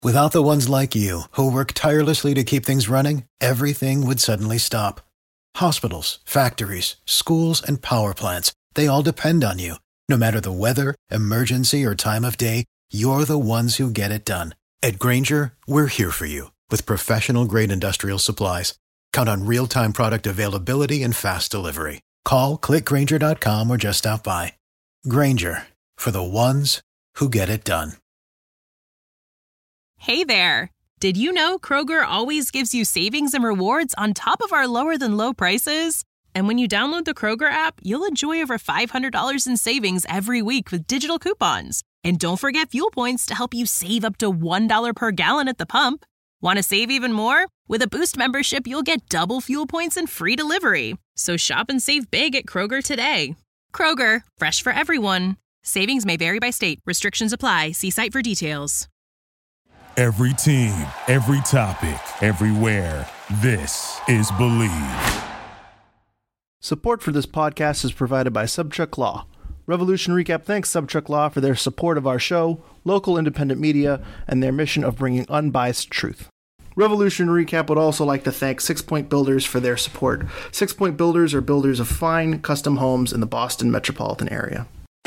Without the ones like you, who work tirelessly to keep things running, everything would suddenly stop. Hospitals, factories, schools, and power plants, they all depend on you. No matter the weather, emergency, or time of day, you're the ones who get it done. At Grainger, we're here for you with professional-grade industrial supplies. Count on real-time product availability and fast delivery. Call, clickgrainger.com, or just stop by. Grainger, for the ones who get it done. Hey there! Did you know Kroger always gives you savings and rewards on top of our lower-than-low prices? And when you download the Kroger app, you'll enjoy over $500 in savings every week with digital coupons. And don't forget fuel points to help you save up to $1 per gallon at the pump. Want to save even more? With a Boost membership, you'll get double fuel points and free delivery. So shop and save big at Kroger today. Kroger, fresh for everyone. Savings may vary by state. Restrictions apply. See site for details. Every team, every topic, everywhere. This is Believe. Support for this podcast is provided by Subchuck Law. Revolution Recap thanks Subchuck Law for their support of our show, local independent media, and their mission of bringing unbiased truth. Revolution Recap would also like to thank 6 Point Builders for their support. 6 Point Builders are builders of fine, custom homes in the Boston metropolitan area.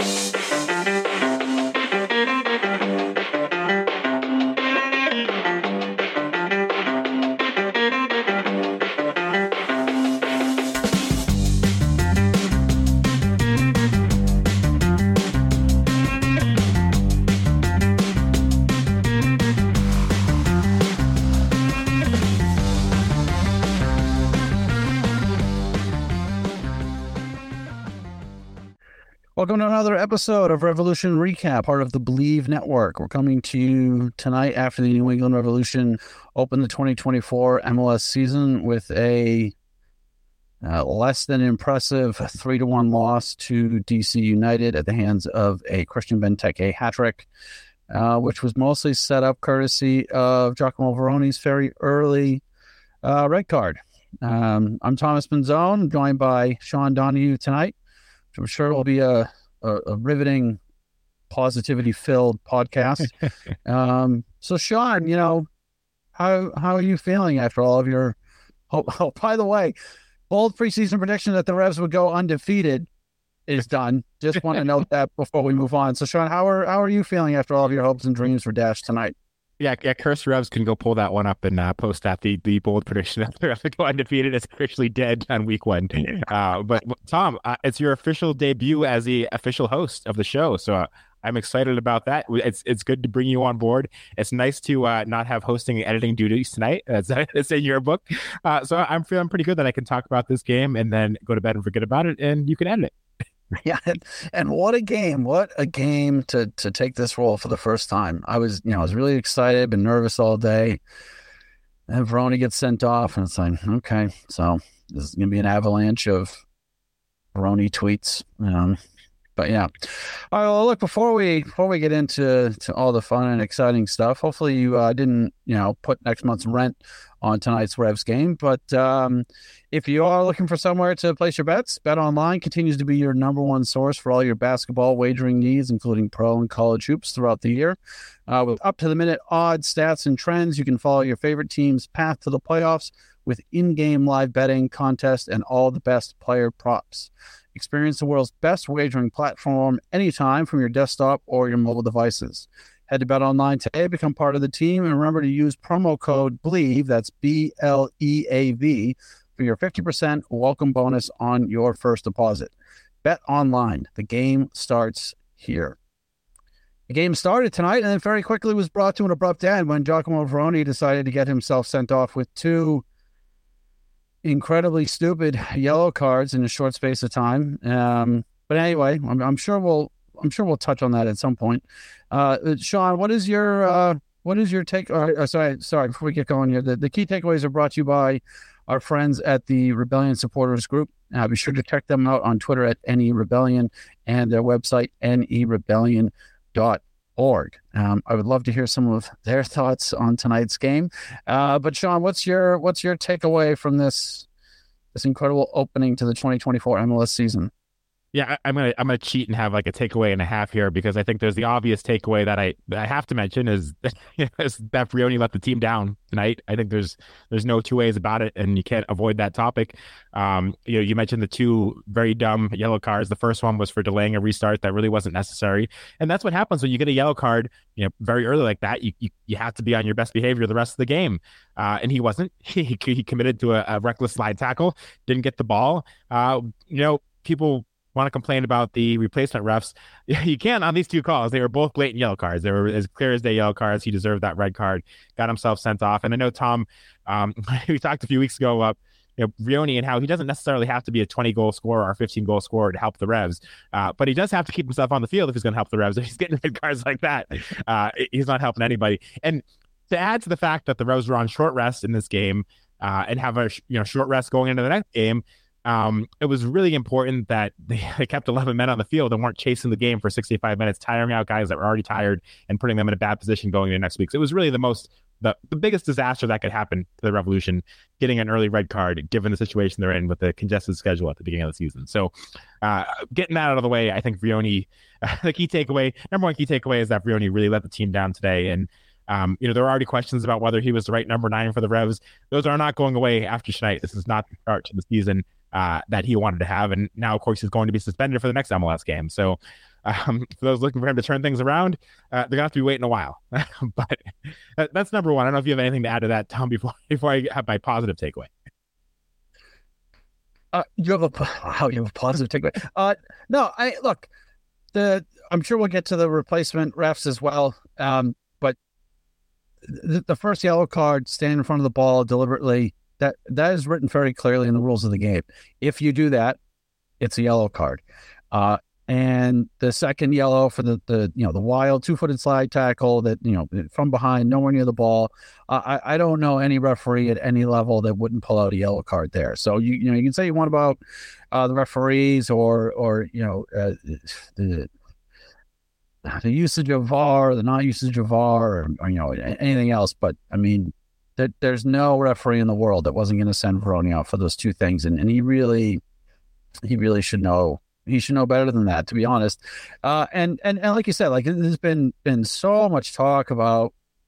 Welcome to another episode of Revolution Recap, part of the Believe Network. We're coming to you tonight after the New England Revolution opened the 2024 MLS season with a less than impressive 3-1 loss to DC United at the hands of a Christian Benteke hat-trick, which was mostly set up courtesy of Giacomo Verone's very early red card. I'm Thomas Benzone, joined by Sean Donahue tonight. I'm sure it will be a riveting, positivity-filled podcast. So, Sean, you know, how are you feeling after all of your? Oh, by the way, bold preseason prediction that the Revs would go undefeated is done. Just want to note that before we move on. So, Sean, how are you feeling after all of your hopes and dreams were dashed tonight? Yeah, Curse Revs can go pull that one up and post that the bold prediction that the Revs would go undefeated is officially dead on week 1. But Tom, it's your official debut as the official host of the show, so I'm excited about that. It's good to bring you on board. It's nice to not have hosting and editing duties tonight. It's in your book, so I'm feeling pretty good that I can talk about this game and then go to bed and forget about it, and you can edit it. Yeah, and what a game! What a game to take this role for the first time. I was really excited, been nervous all day. And Verone gets sent off, and it's like, okay, so this is gonna be an avalanche of Verone tweets. But yeah, all right. Well, look, before we get into all the fun and exciting stuff, hopefully you didn't put next month's rent on tonight's Revs game. But if you are looking for somewhere to place your bets, BetOnline continues to be your number one source for all your basketball wagering needs, including pro and college hoops throughout the year. With up-to-the-minute odds, stats, and trends, you can follow your favorite team's path to the playoffs with in-game live betting, contests, and all the best player props. Experience the world's best wagering platform anytime from your desktop or your mobile devices. Head to BetOnline today, become part of the team, and remember to use promo code BLEAV, that's BLEAV, for your 50% welcome bonus on your first deposit. BetOnline, the game starts here. The game started tonight and then very quickly was brought to an abrupt end when Giacomo Verone decided to get himself sent off with 2 incredibly stupid yellow cards in a short space of time. But anyway, I'm sure we'll touch on that at some point. Sean, what is your take? Sorry, before we get going here, the key takeaways are brought to you by our friends at the Rebellion Supporters Group. Be sure to check them out on Twitter at NERebellion and their website, nerebellion.org. I would love to hear some of their thoughts on tonight's game. But Sean, what's your takeaway from this incredible opening to the 2024 MLS season? Yeah, I'm gonna cheat and have like a takeaway and a half here, because I think there's the obvious takeaway that I have to mention is, is that Vrioni let the team down tonight. I think there's no two ways about it, and you can't avoid that topic. You mentioned the two very dumb yellow cards. The first one was for delaying a restart that really wasn't necessary, and that's what happens when you get a yellow card, very early like that. You have to be on your best behavior the rest of the game, and he wasn't. He committed to a reckless slide tackle, didn't get the ball. People want to complain about the replacement refs. You can't on these two calls. They were both blatant yellow cards. They were as clear as day yellow cards. He deserved that red card, got himself sent off. And I know, Tom, we talked a few weeks ago about Vrioni and how he doesn't necessarily have to be a 20-goal scorer or 15-goal scorer to help the Revs, but he does have to keep himself on the field if he's going to help the Revs. If he's getting red cards like that, he's not helping anybody. And to add to the fact that the Revs were on short rest in this game and have a short rest going into the next game, it was really important that they kept 11 men on the field and weren't chasing the game for 65 minutes, tiring out guys that were already tired and putting them in a bad position going into next week. So it was really the biggest disaster that could happen to the Revolution, getting an early red card, given the situation they're in with the congested schedule at the beginning of the season. So getting that out of the way, I think Vrioni, number one key takeaway is that Vrioni really let the team down today. And there are already questions about whether he was the right number 9 for the Revs. Those are not going away after tonight. This is not the start to the season that he wanted to have. And now, of course, he's going to be suspended for the next MLS game. So for those looking for him to turn things around, they're going to have to be waiting a while. But that's number one. I don't know if you have anything to add to that, Tom, before I have my positive takeaway. You have a positive takeaway? No, I'm sure we'll get to the replacement refs as well. But the first yellow card, standing in front of the ball deliberately, that is written very clearly in the rules of the game. If you do that, it's a yellow card. And the second yellow for the wild 2-footed slide tackle that, from behind, nowhere near the ball. I don't know any referee at any level that wouldn't pull out a yellow card there. So you can say you want about the referees or the usage of VAR, the not usage of VAR, or anything else. But I mean, there's no referee in the world that wasn't going to send Vrioni out for those two things, and he really should know. He should know better than that, to be honest. And like you said, like there's been so much talk about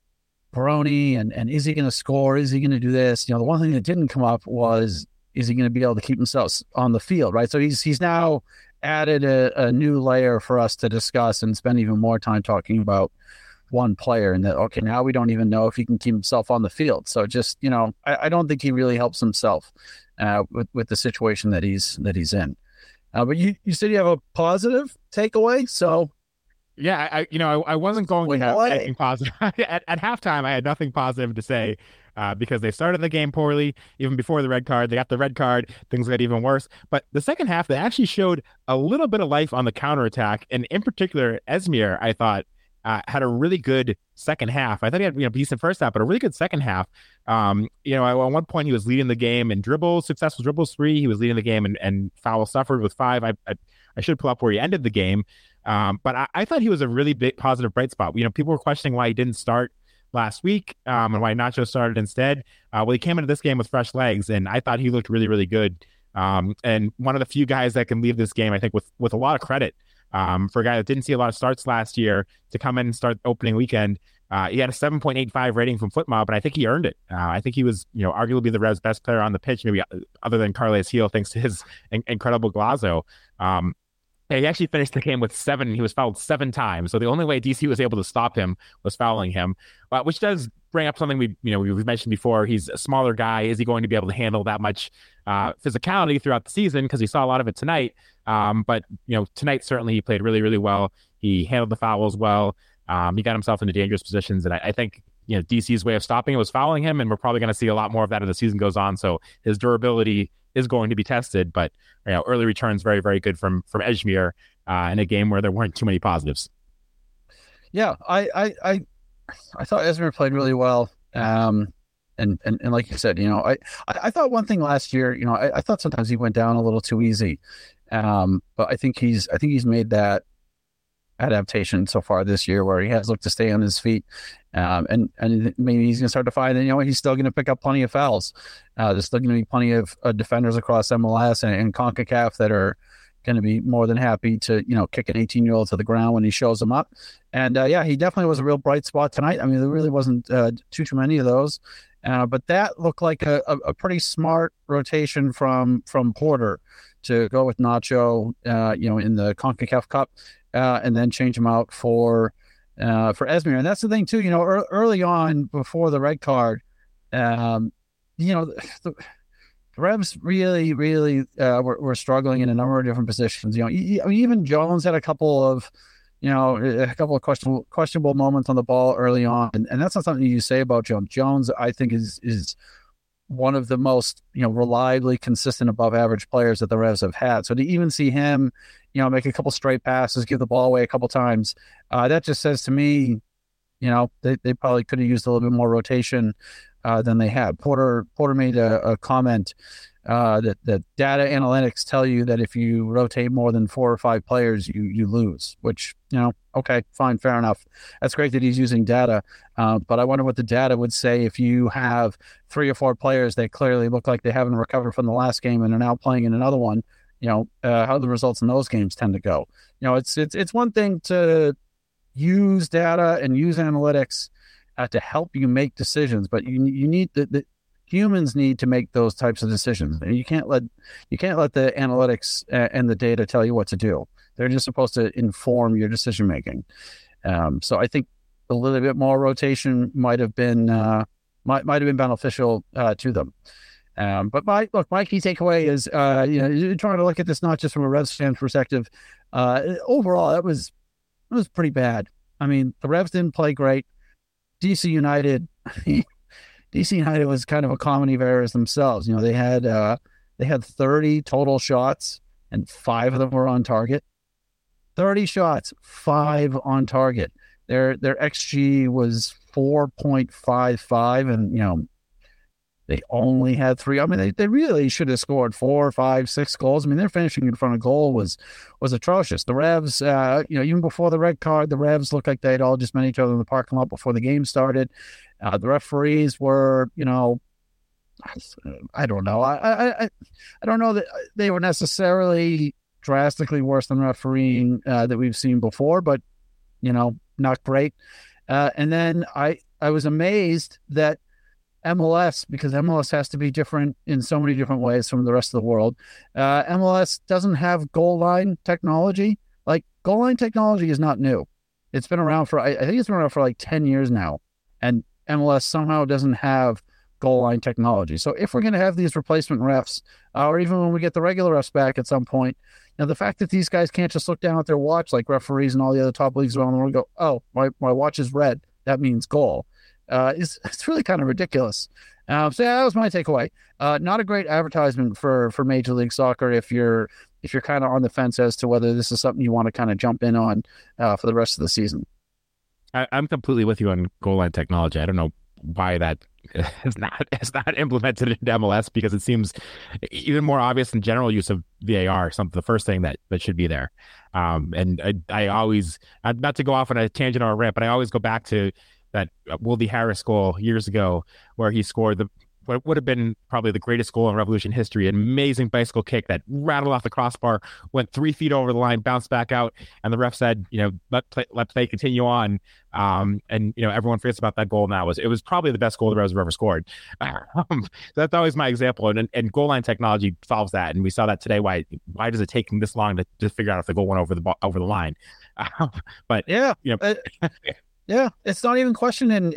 Vrioni and is he going to score? Is he going to do this? The one thing that didn't come up was, is he going to be able to keep himself on the field, right? So he's now added a new layer for us to discuss and spend even more time talking about one player, and that, okay, now we don't even know if he can keep himself on the field. So just, I don't think he really helps himself with the situation that he's in. But you said you have a positive takeaway, so yeah, I wasn't going to have anything positive at halftime. I had nothing positive to say because they started the game poorly even before the red card. They got the red card, things got even worse. But the second half, they actually showed a little bit of life on the counterattack, and in particular, Esmir, I thought, had a really good second half. I thought he had decent first half, but a really good second half. At one point he was leading the game in dribbles, successful dribbles 3. He was leading the game and foul suffered with 5. I should pull up where he ended the game. But I thought he was a really big positive bright spot. People were questioning why he didn't start last week and why Nacho started instead. Well, he came into this game with fresh legs, and I thought he looked really, really good. And one of the few guys that can leave this game, I think, with a lot of credit. For a guy that didn't see a lot of starts last year to come in and start opening weekend. He had a 7.85 rating from FootMob, but I think he earned it. I think he was, arguably the Revs' best player on the pitch, maybe other than Carles Gil, thanks to his incredible Golazo. He actually finished the game with 7. He was fouled 7 times. So the only way DC was able to stop him was fouling him, which does bring up something we've mentioned before. He's a smaller guy. Is he going to be able to handle that much physicality throughout the season? Because he saw a lot of it tonight. But tonight certainly he played really, really well. He handled the fouls well. He got himself into dangerous positions, and I think DC's way of stopping it was fouling him, and we're probably going to see a lot more of that as the season goes on. So his durability is going to be tested, but early returns very, very good from Esmir in a game where there weren't too many positives. Yeah, I thought Esmir played really well. And like you said, I thought one thing last year, I thought sometimes he went down a little too easy. But I think he's made that adaptation so far this year where he has looked to stay on his feet. And maybe he's going to start to find that, he's still going to pick up plenty of fouls. There's still going to be plenty of defenders across MLS and CONCACAF that are going to be more than happy to, kick an 18-year-old to the ground when he shows him up. And he definitely was a real bright spot tonight. I mean, there really wasn't too many of those. But that looked like a pretty smart rotation from Porter to go with Nacho, in the CONCACAF Cup, and then change him out for Esmir. And that's the thing too, early on before the red card, the Revs really were struggling in a number of different positions. Even Jones had a couple of questionable moments on the ball early on, and that's not something you say about Jones. Jones, I think, is one of the most reliably consistent above average players that the Revs have had. So to even see him, make a couple straight passes, give the ball away a couple times, that just says to me, they probably could have used a little bit more rotation than they had. Porter made a comment that data analytics tell you that if you rotate more than 4 or 5 players, you lose, which, okay, fine, fair enough. That's great that he's using data. But I wonder what the data would say if you have 3 or 4 players that clearly look like they haven't recovered from the last game and are now playing in another one, how the results in those games tend to go. It's one thing to use data and use analytics to help you make decisions, but you need the humans need to make those types of decisions. You can't let the analytics and the data tell you what to do. They're just supposed to inform your decision making. So I think a little bit more rotation might have been beneficial to them. But my key takeaway is trying to look at this not just from a Revs fan perspective. Overall, it was pretty bad. I mean, the Revs didn't play great. DC United was kind of a comedy of errors themselves. They had 30 total shots and 5 of them were on target. 30 shots, 5 on target. Their XG was 4.55, and they only had 3. I mean, they really should have scored 4, 5, 6 goals. I mean, their finishing in front of goal was atrocious. The Revs, even before the red card, the Revs looked like they'd all just met each other in the parking lot before the game started. The referees were, I don't know. I don't know that they were necessarily drastically worse than refereeing that we've seen before, but, not great. And then I was amazed that MLS, because MLS has to be different in so many different ways from the rest of the world. MLS doesn't have goal line technology. Like, goal line technology is not new. It's been around for, I think it's been around for like 10 years now. And MLS somehow doesn't have goal line technology. So if we're going to have these replacement refs, or even when we get the regular refs back at some point, the fact that these guys can't just look down at their watch like referees and all the other top leagues around the world and go, oh, my watch is red, that means goal. It's really kind of ridiculous. So that was my takeaway. Not a great advertisement for Major League Soccer if you're kind of on the fence as to whether this is something you want to kind of jump in on for the rest of the season. I'm completely with you on goal line technology. I don't know why that is not implemented in MLS, because it seems even more obvious than general use of VAR. The first thing that should be there. And I always, not to go off on a tangent or a rant, but I always go back to that Wildy Harris goal years ago, where he scored what would have been probably the greatest goal in Revolution history, an amazing bicycle kick that rattled off the crossbar, went 3 feet over the line, bounced back out, and the ref said, let play continue on. And everyone forgets about that goal now. It was probably the best goal the Revs have ever scored. That's always my example, and goal line technology solves that. And we saw that today. Why does it take this long to figure out if the goal went over the line? But yeah, yeah, it's not even questioned in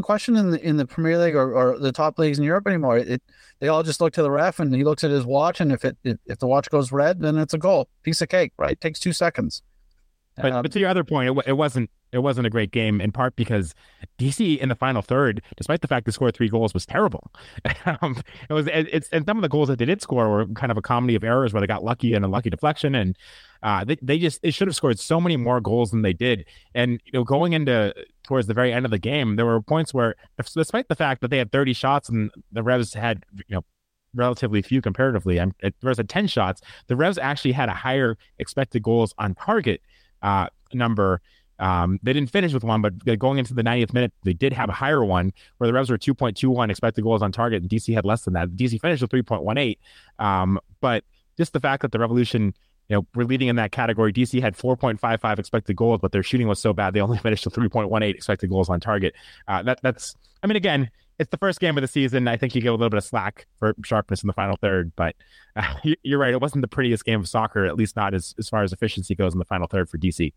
the Premier League or the top leagues in Europe anymore. They all just look to the ref, and he looks at his watch, and if the watch goes red, then it's a goal. Piece of cake, right? It takes 2 seconds. But to your other point, it wasn't a great game, in part because DC in the final third, despite the fact they scored 3 goals, was terrible. And some of the goals that they did score were kind of a comedy of errors where they got lucky and a lucky deflection, and they should have scored so many more goals than they did. And going into towards the very end of the game, there were points where, despite the fact that they had 30 shots and the Revs had relatively few comparatively, there was 10 shots, the Revs actually had a higher expected goals on target number. They didn't finish with 1, but going into the 90th minute, they did have a higher one, where the Revs were 2.21 expected goals on target, and DC had less than that. DC finished with 3.18. But just the fact that the Revolution we're leading in that category. DC had 4.55 expected goals, but their shooting was so bad they only finished to 3.18 expected goals on target. That's, I mean, again, it's the first game of the season. I think you give a little bit of slack for sharpness in the final third, but you're right. It wasn't the prettiest game of soccer, at least not as far as efficiency goes in the final third for DC.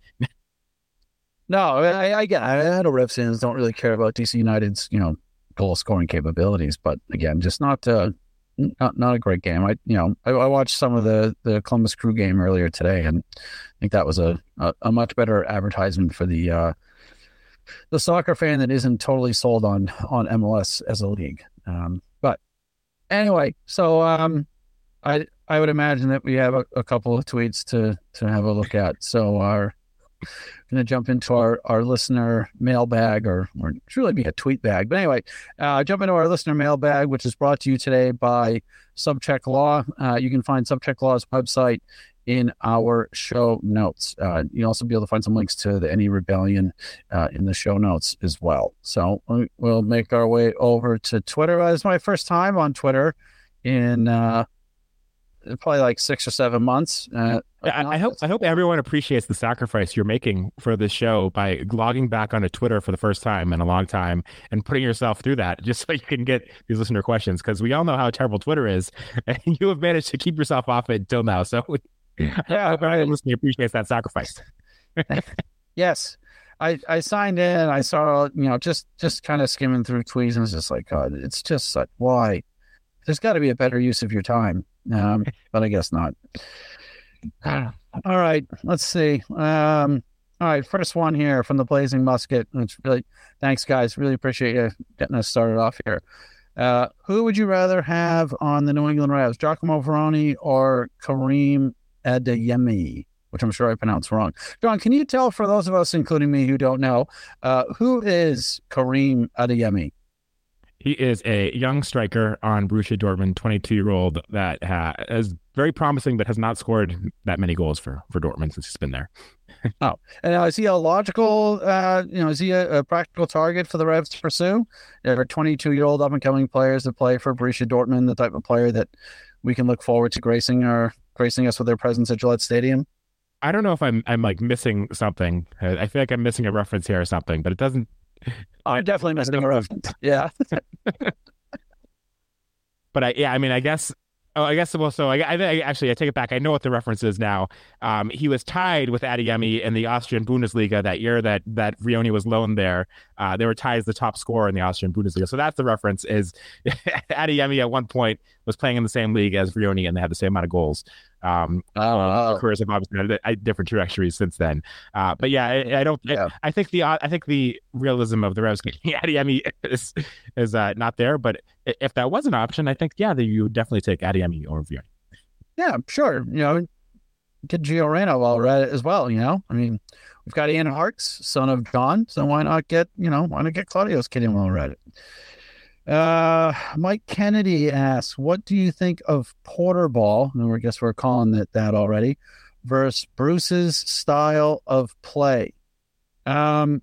No, I get. I know Revs fans don't really care about DC United's goal scoring capabilities, but again, just not a great game. I watched some of the Columbus Crew game earlier today, and I think that was a much better advertisement for the soccer fan that isn't totally sold on MLS as a league. But anyway, so I would imagine that we have a couple of tweets to have a look at. So we're going to jump into our listener mailbag, or it's really be a tweet bag. But anyway, jump into our listener mailbag, which is brought to you today by Subcheck Law. You can find Subcheck Law's website in our show notes. You'll also be able to find some links to the Any Rebellion in the show notes as well. So we'll make our way over to Twitter. It's my first time on Twitter in probably like 6 or 7 months. I hope everyone appreciates the sacrifice you're making for this show by logging back onto Twitter for the first time in a long time and putting yourself through that just so you can get these listener questions, because we all know how terrible Twitter is, and you have managed to keep yourself off it until now. So yeah, I hope everyone listening appreciates that sacrifice. Yes. I signed in. I saw, just kind of skimming through tweets, and it's just like, God, it's just like, why? There's got to be a better use of your time. But I guess not. All right, let's see. All right, first one here from the Blazing Musket. It's really, thanks guys. Really appreciate you getting us started off here. Who would you rather have on the New England Revs, Giacomo Veroni or Kareem Adeyemi, which I'm sure I pronounced wrong? John, can you tell, for those of us, including me, who don't know, who is Kareem Adeyemi? He is a young striker on Borussia Dortmund, 22-year-old that is very promising, but has not scored that many goals for Dortmund since he's been there. Oh, and is he a logical, is he a practical target for the Revs to pursue? There are 22-year-old up-and-coming players that play for Borussia Dortmund, the type of player that we can look forward to gracing us with their presence at Gillette Stadium. I don't know if I'm like missing something. I feel like I'm missing a reference here or something, but it doesn't. I'm definitely missing a reference. Yeah. But I guess. Well, so I take it back. I know what the reference is now. He was tied with Adeyemi in the Austrian Bundesliga that year that Vrioni was loaned there. They were tied as the top scorer in the Austrian Bundesliga. So that's the reference. Is Adeyemi at one point was playing in the same league as Vrioni, and they had the same amount of goals. Careers have obviously had different trajectories since then. But yeah, I don't. Yeah. I think the realism of the Revs getting Adeyemi is not there. But if that was an option, I think you would definitely take Adeyemi over Vrioni. Yeah, sure. Get Gio Reyna while we're at it as well. I mean, we've got Ian Harkes, son of John, so why not get Claudio's kid in while we're at it? Mike Kennedy asks, what do you think of Porter ball? And I guess we're calling it that already, versus Bruce's style of play. I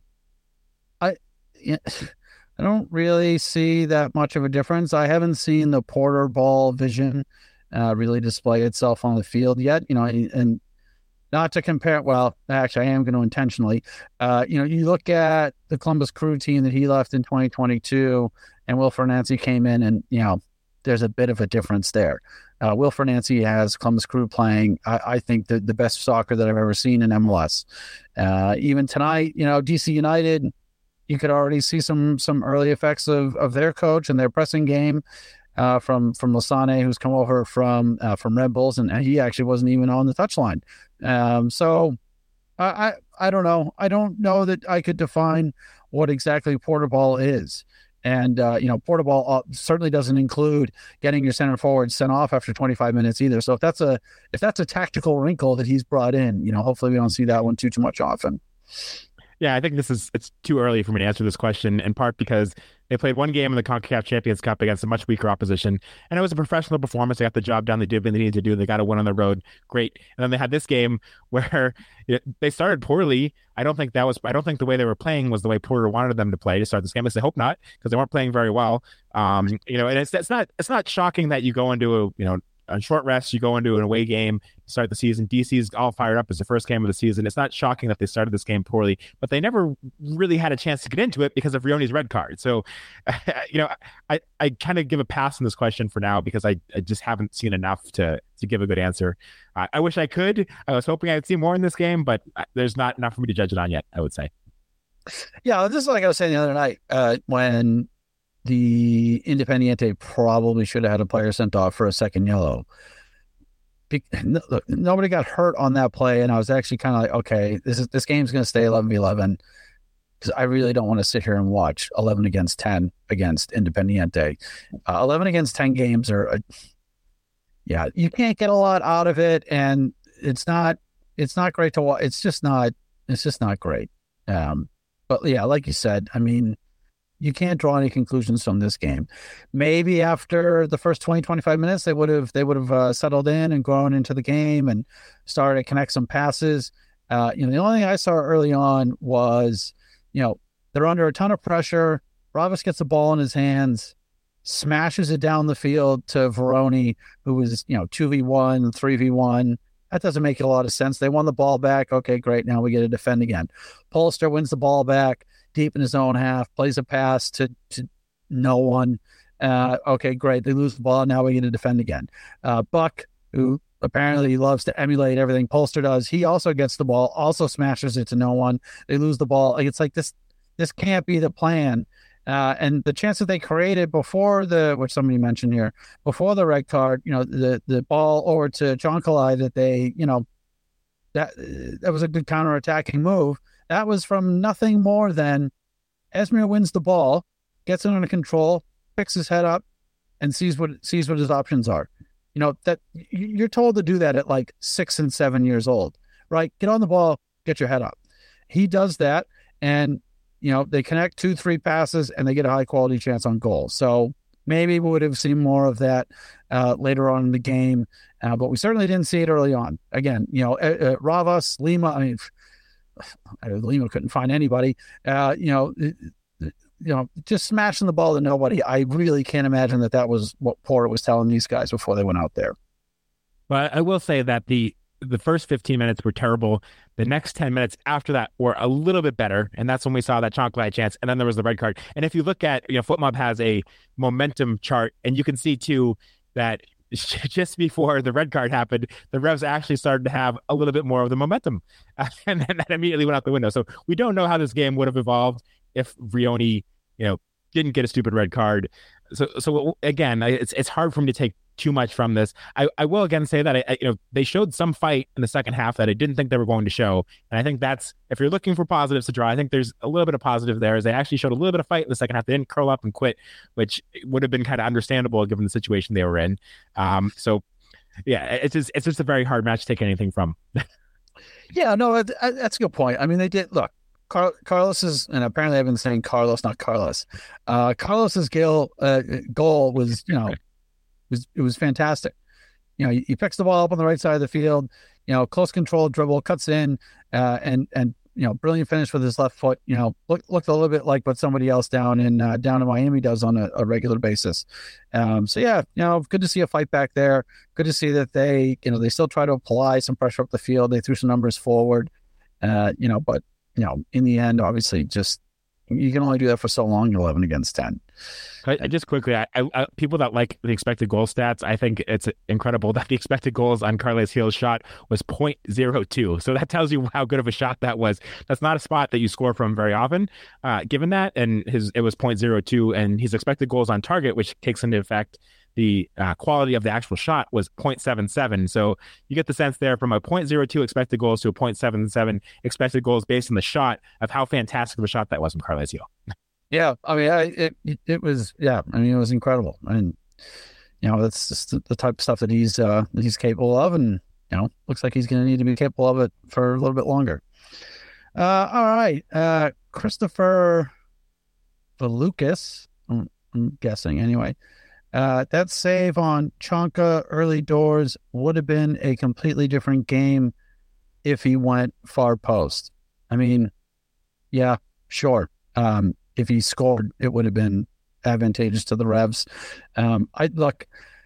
don't really see that much of a difference. I haven't seen the Porter ball vision really display itself on the field yet, and not to compare. Well, actually, I am going to intentionally. You look at the Columbus Crew team that he left in 2022, and Wilfred Nancy came in, and there's a bit of a difference there. Wilfred Nancy has Columbus Crew playing, I think, the best soccer that I've ever seen in MLS. Even tonight, DC United, you could already see some early effects of their coach and their pressing game. From Lasane, who's come over from Red Bulls, and he actually wasn't even on the touchline. So I don't know. I don't know that I could define what exactly Porter ball is. And, Porter ball certainly doesn't include getting your center forward sent off after 25 minutes either. So if that's a tactical wrinkle that he's brought in, hopefully we don't see that one too much often. Yeah, I think it's too early for me to answer this question, in part because they played one game in the CONCACAF Champions Cup against a much weaker opposition, and it was a professional performance. They got the job done. They did what they needed to do. They got a win on the road. Great. And then they had this game where they started poorly. I don't think the way they were playing was the way Porter wanted them to play to start this game. I hope not, because they weren't playing very well. And it's not shocking that you go into on short rest, you go into an away game, start the season. DC's all fired up. It's the first game of the season. It's not shocking that they started this game poorly, but they never really had a chance to get into it because of Vrioni's red card. So, I kind of give a pass on this question for now because I just haven't seen enough to give a good answer. I wish I could. I was hoping I'd see more in this game, but there's not enough for me to judge it on yet, I would say. Yeah, this is like I was saying the other night when the Independiente probably should have had a player sent off for a second yellow. Look, nobody got hurt on that play, and I was actually kind of like, okay, this game's going to stay 11-11 because I really don't want to sit here and watch 11 against 10 against Independiente. 11 against 10 games are, you can't get a lot out of it, and it's not great to watch. It's just not great. But yeah, like you said, I mean, you can't draw any conclusions from this game. Maybe after the first 20, 25 minutes, they would have settled in and grown into the game and started to connect some passes. The only thing I saw early on was, they're under a ton of pressure. Ravas gets the ball in his hands, smashes it down the field to Vrioni, who was, 2v1, 3v1. That doesn't make a lot of sense. They won the ball back. Okay, great. Now we get to defend again. Polster wins the ball back deep in his own half, plays a pass to no one. Okay, great. They lose the ball. Now we get to defend again. Buck, who apparently loves to emulate everything Polster does, he also gets the ball, also smashes it to no one. They lose the ball. It's like this can't be the plan. And the chance that they created before which somebody mentioned here, before the red card, the ball over to Jonkalai that they, that was a good counterattacking move. That was from nothing more than Esmir wins the ball, gets it under control, picks his head up, and sees what his options are. That you're told to do that at like 6 and 7 years old, right? Get on the ball, get your head up. He does that, and they connect 2-3 passes and they get a high quality chance on goal. So maybe we would have seen more of that later on in the game, but we certainly didn't see it early on. Again, Ravas, Lima. I mean, Lima couldn't find anybody. Just smashing the ball to nobody. I really can't imagine that was what Porter was telling these guys before they went out there. But I will say that the first 15 minutes were terrible. The next 10 minutes after that were a little bit better, and that's when we saw that Jonkalai chance, and then there was the red card. And if you look at, FootMob has a momentum chart, and you can see, too, that just before the red card happened, the Revs actually started to have a little bit more of the momentum, and then that immediately went out the window. So we don't know how this game would have evolved if Vrioni, didn't get a stupid red card. So again, it's hard for me to take too much from this. I will again say that they showed some fight in the second half that I didn't think they were going to show, and I think that's, if you're looking for positives to draw, I think there's a little bit of positive there. Is they actually showed a little bit of fight in the second half. They didn't curl up and quit, which would have been kind of understandable given the situation they were in. So yeah, it's just a very hard match to take anything from. Yeah, no, that's a good point. I mean, they did look. Carlos's, and apparently I've been saying Carlos, not Carlos. Carlos's goal was, it was fantastic. He picks the ball up on the right side of the field, close control dribble, cuts in, and brilliant finish with his left foot. Looked a little bit like what somebody else down in Miami does on a regular basis. So yeah, good to see a fight back there. Good to see that they still try to apply some pressure up the field. They threw some numbers forward, but in the end, obviously, just you can only do that for so long. 11 against 10. I just quickly, I people that like the expected goal stats, I think it's incredible that the expected goals on Carles Gil's shot was 0.02. So that tells you how good of a shot that was. That's not a spot that you score from very often, given that. And it was 0.02, and his expected goals on target, which takes into effect the quality of the actual shot, was 0.77. So you get the sense there from a 0.02 expected goals to a 0.77 expected goals based on the shot of how fantastic of a shot that was from Carles Gil. Yeah, I mean, it was, yeah, I mean, it was incredible. And, that's just the type of stuff that he's capable of, and, looks like he's going to need to be capable of it for a little bit longer. All right. Christopher Valukas, I'm guessing anyway. That save on Chonka early doors would have been a completely different game if he went far post. I mean, yeah, sure. If he scored, it would have been advantageous to the Revs.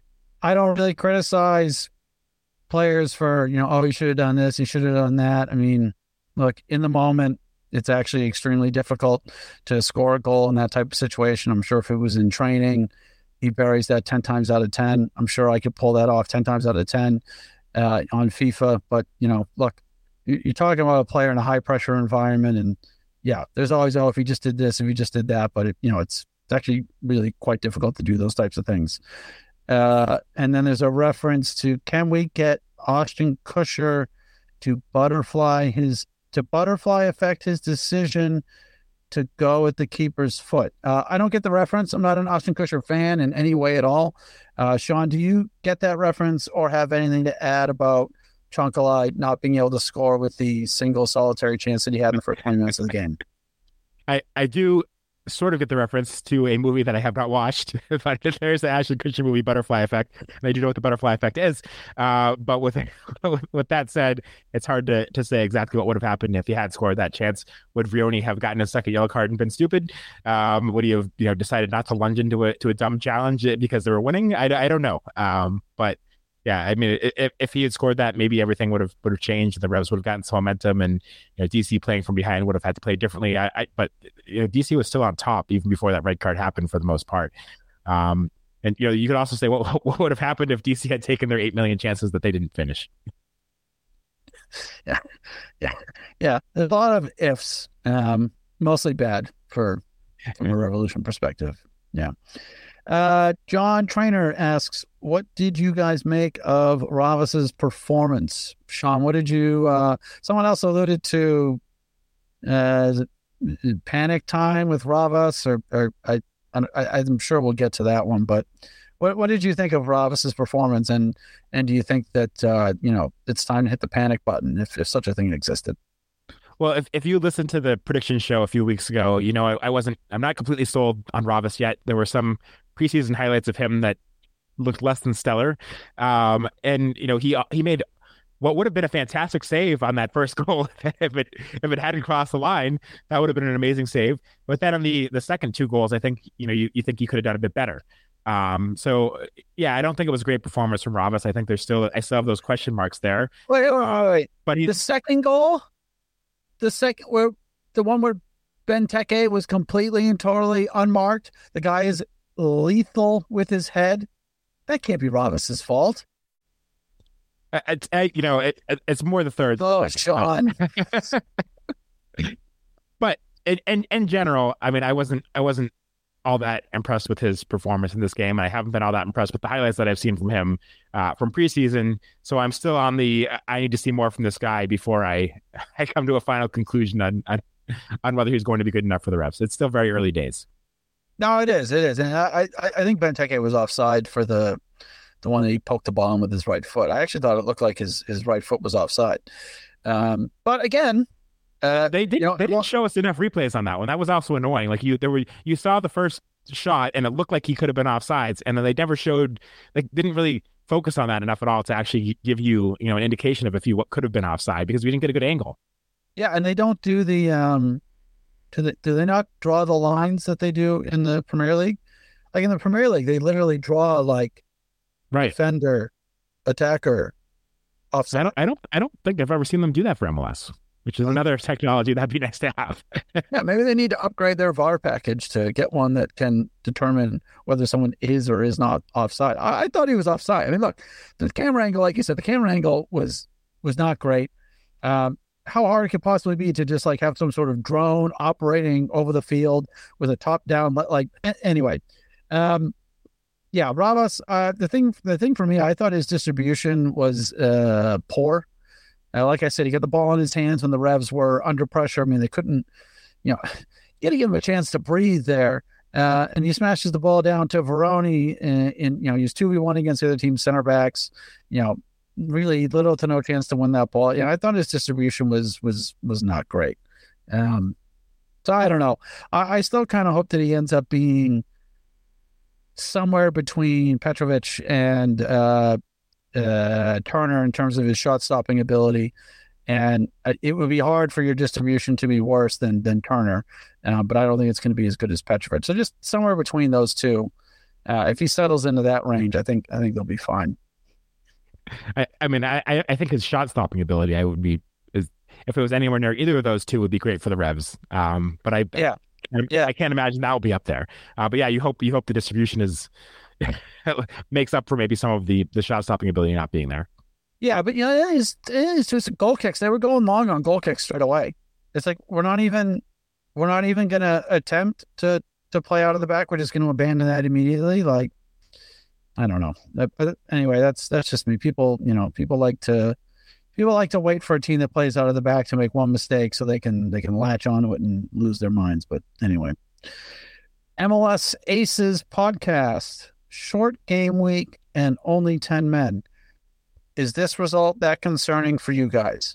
I don't really criticize players for, oh, he should have done this, he should have done that. I mean, look, in the moment, it's actually extremely difficult to score a goal in that type of situation. I'm sure if it was in training, he buries that 10 times out of 10. I'm sure I could pull that off 10 times out of 10 on FIFA. But, look, you're talking about a player in a high-pressure environment, and, yeah, there's always, if he just did this, if he just did that. But, it's actually really quite difficult to do those types of things. And then there's a reference to, can we get Austin Kutcher to butterfly affect his decision to go at the keeper's foot? I don't get the reference. I'm not an Austin Kutcher fan in any way at all. Sean, do you get that reference or have anything to add about Chonkalai not being able to score with the single solitary chance that he had in the first 20 minutes of the game? I do sort of get the reference to a movie that I have not watched, but there's the Ashton Kutcher movie Butterfly Effect, and I do know what the Butterfly Effect is. But with that said, it's hard to say exactly what would have happened if he had scored that chance. Would Vrioni have gotten a second yellow card and been stupid? Would he have decided not to lunge into a dumb challenge because they were winning? I don't know. But yeah, I mean, if he had scored that, maybe everything would have changed. The Revs would have gotten some momentum, and DC playing from behind would have had to play differently. But DC was still on top even before that red card happened for the most part. And you could also say, what would have happened if DC had taken their 8 million chances that they didn't finish? Yeah. There's a lot of ifs, mostly bad from a Revolution perspective. Yeah. John Trainer asks, what did you guys make of Ravas's performance? Sean, what did you, someone else alluded to, panic time with Ravas, or I'm sure we'll get to that one, but what did you think of Ravas's performance? And do you think that, it's time to hit the panic button if such a thing existed? Well, if you listened to the prediction show a few weeks ago, I'm not completely sold on Ravas yet. There were some preseason highlights of him that looked less than stellar. And he made what would have been a fantastic save on that first goal. if it hadn't crossed the line, that would have been an amazing save. But then on the second two goals, I think, you think he could have done a bit better. So yeah, I don't think it was a great performance from Ravas. I think I still have those question marks there. Wait. But the second goal, the one where Benteke was completely and totally unmarked. The guy is lethal with his head. That can't be Ravas's fault. It's more the third. Oh, Sean. But in general, I mean, I wasn't all that impressed with his performance in this game. I haven't been all that impressed with the highlights that I've seen from him from preseason. So I'm still on I need to see more from this guy before I come to a final conclusion on whether he's going to be good enough for the Revs. It's still very early days. No, it is. And I think Benteke was offside for the one that he poked the ball in with his right foot. I actually thought it looked like his right foot was offside. But again, they didn't show us enough replays on that one. That was also annoying. Like you saw the first shot and it looked like he could have been offsides, and then they never showed, didn't really focus on that enough at all to actually give you an indication of what could have been offside, because we didn't get a good angle. Yeah, and they don't do the do they not draw the lines that they do in the Premier League? Like in the Premier League, they literally draw defender, attacker, offside. I don't think I've ever seen them do that for MLS, which is another technology that'd be nice to have. Yeah, maybe they need to upgrade their VAR package to get one that can determine whether someone is or is not offside. I thought he was offside. I mean, look, the camera angle, like you said, the camera angle was not great. How hard it could possibly be to just have some sort of drone operating over the field with a top down, anyway. Yeah, Ravas, the thing for me, I thought his distribution was poor. Like I said, he got the ball in his hands when the Revs were under pressure. I mean, they couldn't, you got to give him a chance to breathe there. And he smashes the ball down to Vrioni, and he's 2v1 against the other team's center backs. Really little to no chance to win that ball. I thought his distribution was not great. So I don't know. I still kind of hope that he ends up being somewhere between Petrovic and Turner in terms of his shot stopping ability, and it would be hard for your distribution to be worse than Turner, but I don't think it's going to be as good as Petrovic. So just somewhere between those two If he settles into that range, I think they'll be fine. I mean, I think his shot stopping ability, if it was anywhere near either of those two, would be great for the Revs. But I can't imagine that will be up there. But yeah, you hope the distribution is makes up for maybe some of the shot stopping ability not being there. Yeah, but it's just goal kicks. They were going long on goal kicks straight away. It's like we're not even gonna attempt to play out of the back. We're just gonna abandon that immediately. Like, I don't know. But anyway, that's just me. People like to wait for a team that plays out of the back to make one mistake so they can latch onto it and lose their minds. But anyway, MLS Aces podcast, short game week and only 10 men. Is this result that concerning for you guys?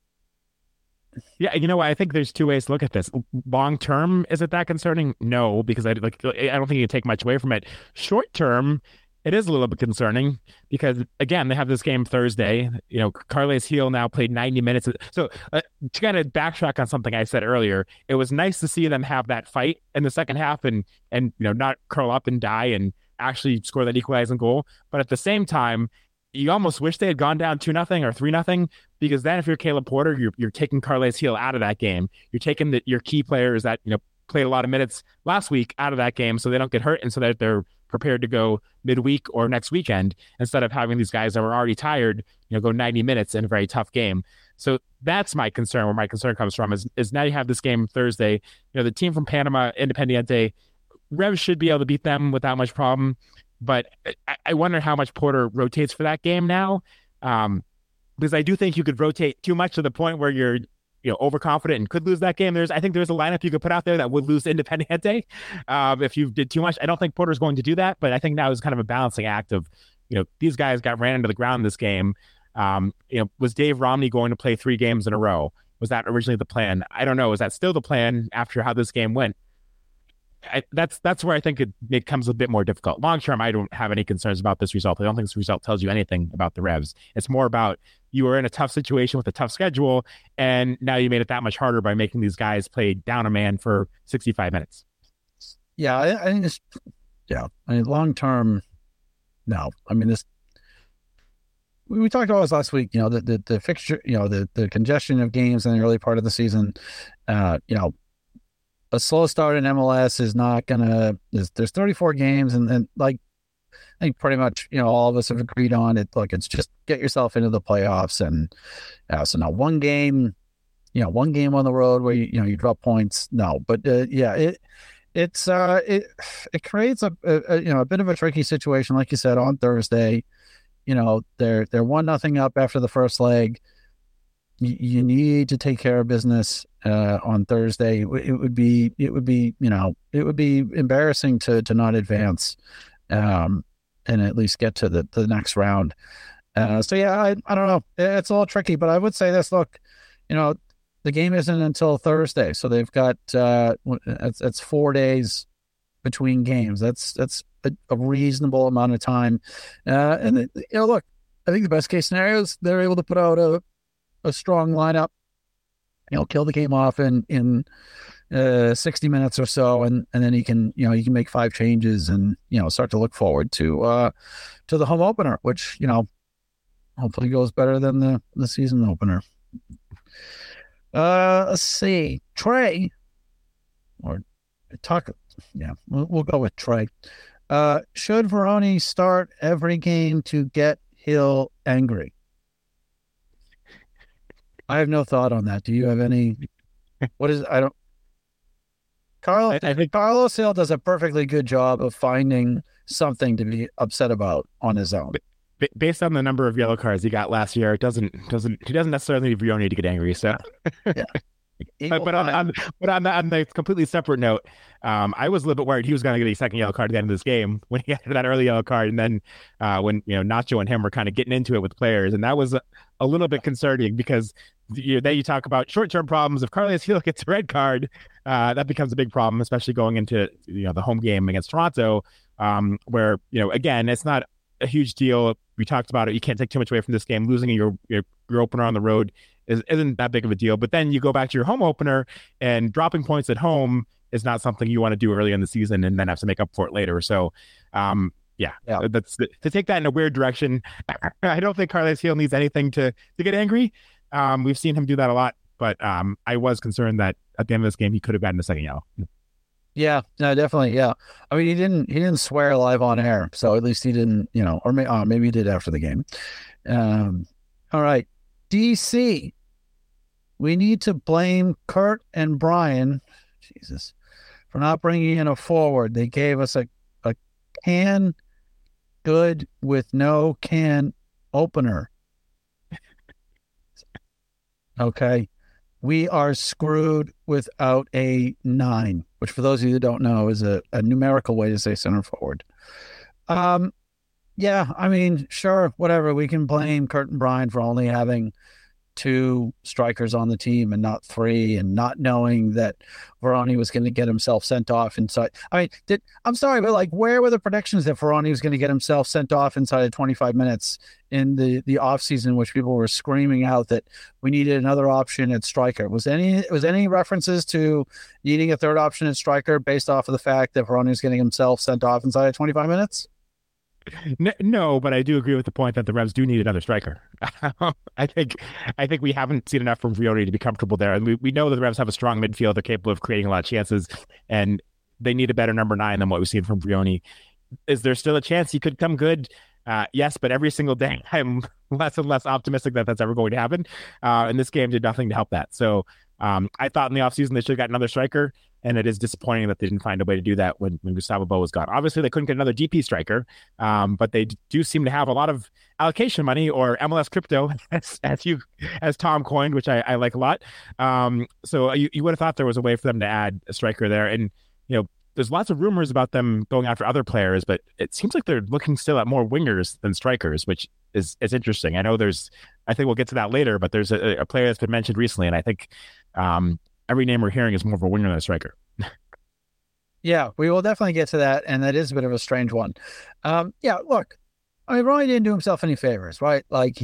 Yeah, I think there's two ways to look at this. Long term, is it that concerning? No, because I don't think you can take much away from it. Short term, it is a little bit concerning because, again, they have this game Thursday. Carles Gil now played 90 minutes. So to kind of backtrack on something I said earlier, it was nice to see them have that fight in the second half and not curl up and die and actually score that equalizing goal. But at the same time, you almost wish they had gone down 2-0 or 3-0, because then if you're Caleb Porter, you're taking Carles Gil out of that game. You're taking your key players that played a lot of minutes last week out of that game so they don't get hurt and so that they're prepared to go midweek or next weekend instead of having these guys that were already tired, go 90 minutes in a very tough game. So that's my concern. Where my concern comes from is now you have this game Thursday. The team from Panama, Independiente, Revs should be able to beat them without much problem. But I wonder how much Porter rotates for that game now, because I do think you could rotate too much to the point where you're overconfident and could lose that game. I think there's a lineup you could put out there that would lose Independiente if you did too much. I don't think Porter's going to do that, but I think now is kind of a balancing act of these guys got ran into the ground in this game. Was Dave Romney going to play 3 games in a row? Was that originally the plan? I don't know. Is that still the plan after how this game went? That's where I think it becomes a bit more difficult. Long term, I don't have any concerns about this result. I don't think this result tells you anything about the Revs. It's more about you were in a tough situation with a tough schedule, and now you made it that much harder by making these guys play down a man for 65 minutes. Yeah, I think this. Yeah, long term, no. We talked about this last week. The fixture. The congestion of games in the early part of the season. A slow start in MLS is not gonna. There's 34 games, and like I think pretty much all of us have agreed on it. Look, it's just get yourself into the playoffs, and so now one game on the road where you drop points. No, but it creates a bit of a tricky situation, like you said on Thursday. They're 1-0 up after the first leg. You need to take care of business on Thursday. It would be embarrassing to not advance and at least get to the next round. So yeah, I don't know. It's a little tricky, but I would say this. Look, the game isn't until Thursday, so they've got it's 4 days between games. That's a reasonable amount of time. And look, I think the best case scenario is they're able to put out a strong lineup, kill the game off in 60 minutes or so, and then you can make 5 changes and start to look forward to the home opener, which hopefully goes better than the season opener. Let's see, Trey, or talk. Yeah, we'll go with Trey. Should Veroni start every game to get Gil angry? I have no thought on that. Do you have any? What is? I don't. I think Carlos Gil does a perfectly good job of finding something to be upset about on his own. Based on the number of yellow cards he got last year, he doesn't necessarily need Veroni to get angry. So, yeah. But on the completely separate note, I was a little bit worried he was going to get a second yellow card at the end of this game when he got that early yellow card, and then when Nacho and him were kind of getting into it with players, and that was a little bit concerning because then you talk about short-term problems. If Carles Gil gets a red card, that becomes a big problem, especially going into the home game against Toronto, where again it's not a huge deal. We talked about it. You can't take too much away from this game. Losing your opener on the road isn't that big of a deal. But then you go back to your home opener, and dropping points at home is not something you want to do early in the season and then have to make up for it later. So That's to take that in a weird direction. I don't think Carles Gil needs anything to get angry. We've seen him do that a lot, but I was concerned that at the end of this game he could have gotten a second yellow. Yeah, no, definitely. Yeah, I mean, he didn't swear live on air, so at least he didn't, or maybe he did after the game. All right, DC. We need to blame Kurt and Brian, Jesus, for not bringing in a forward. They gave us a can good with no can opener. Okay. We are screwed without a 9, which for those of you that don't know is a numerical way to say center forward. Yeah, I mean, sure, whatever. We can blame Kurt and Brian for only having 2 strikers on the team and not 3, and not knowing that Varane was going to get himself sent off inside. I mean, I'm sorry, but like, where were the predictions that Varane was going to get himself sent off inside of 25 minutes in the off season, which people were screaming out that we needed another option at striker? Was any references to needing a third option at striker based off of the fact that Varane was getting himself sent off inside of 25 minutes? No, but I do agree with the point that the Revs do need another striker. I think we haven't seen enough from Vrioni to be comfortable there. And we know that the Revs have a strong midfield. They're capable of creating a lot of chances, and they need a better number 9 than what we've seen from Vrioni. Is there still a chance he could come good? Yes, but every single day I'm less and less optimistic that that's ever going to happen. And this game did nothing to help that. So I thought in the offseason they should have got another striker. And it is disappointing that they didn't find a way to do that when Gustavo Bou was gone. Obviously, they couldn't get another DP striker, but they do seem to have a lot of allocation money, or MLS crypto, as Tom coined, which I like a lot. So you would have thought there was a way for them to add a striker there. And there's lots of rumors about them going after other players, but it seems like they're looking still at more wingers than strikers, which is interesting. I think we'll get to that later, but there's a player that's been mentioned recently, and I think every name we're hearing is more of a winger than a striker. Yeah, we will definitely get to that, and that is a bit of a strange one. Yeah, look, I mean, Ronnie didn't do himself any favors, right? Like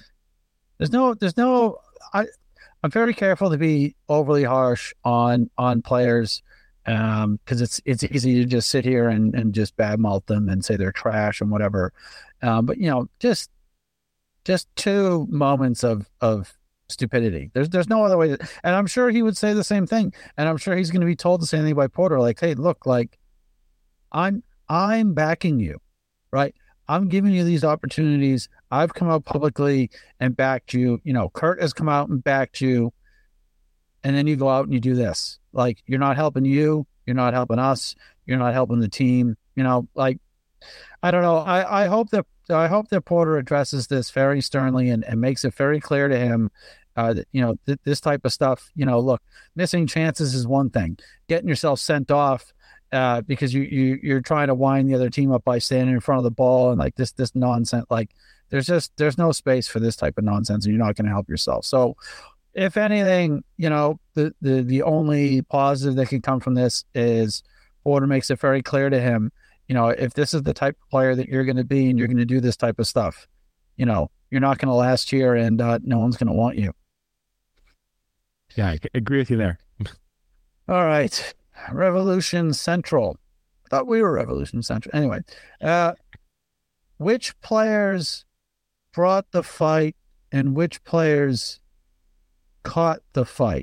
I'm very careful to be overly harsh on players, because it's easy to just sit here and just badmouth them and say they're trash and whatever. But just 2 moments of stupidity. There's no other way and I'm sure he would say the same thing, and I'm sure he's going to be told the same thing by Porter, like, hey, look, like, I'm backing you, right? I'm giving you these opportunities. I've come out publicly and backed you. Kurt has come out and backed you, and then you go out and you do this. Like, you're not helping you, you're not helping us, you're not helping the team. Like, I don't know. I hope that Porter addresses this very sternly and makes it very clear to him that, this type of stuff, look, missing chances is one thing. Getting yourself sent off because you're trying to wind the other team up by standing in front of the ball and like this nonsense. Like, there's no space for this type of nonsense, and you're not going to help yourself. So if anything, the only positive that can come from this is Porter makes it very clear to him, if this is the type of player that you're going to be and you're going to do this type of stuff, you're not going to last here, and no one's going to want you. Yeah, I agree with you there. All right. Revolution Central. I thought we were Revolution Central. Anyway, which players brought the fight and which players caught the fight?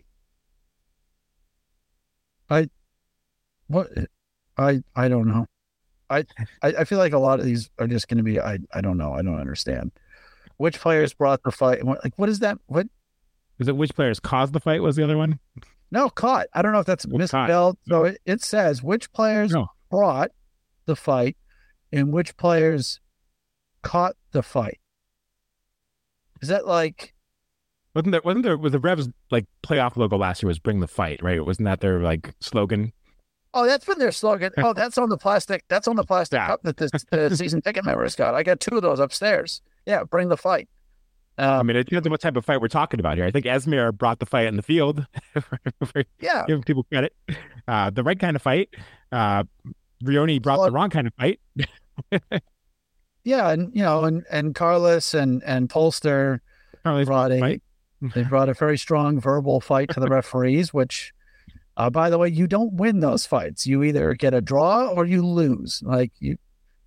I don't know. I feel like a lot of these are just going to be, I don't know. I don't understand. Which players brought the fight? Like, what is that? What? Was it which players caused the fight was the other one? No, caught. I don't know if that's misspelled. So it says which players brought the fight and which players caught the fight. Is that like... Was the Revs like playoff logo last year was bring the fight, right? Wasn't that their like slogan? Oh, that's been their slogan. Oh, that's on the plastic. That's on the plastic cup that the season ticket members got. I got 2 of those upstairs. Yeah, bring the fight. I mean, it depends on what type of fight we're talking about here. I think Esmir brought the fight in the field. Yeah, giving people credit. The right kind of fight. Vrioni brought the wrong kind of fight. Yeah, and Carlos and Polster brought a very strong verbal fight to the referees, which. By the way, you don't win those fights. You either get a draw or you lose. Like, you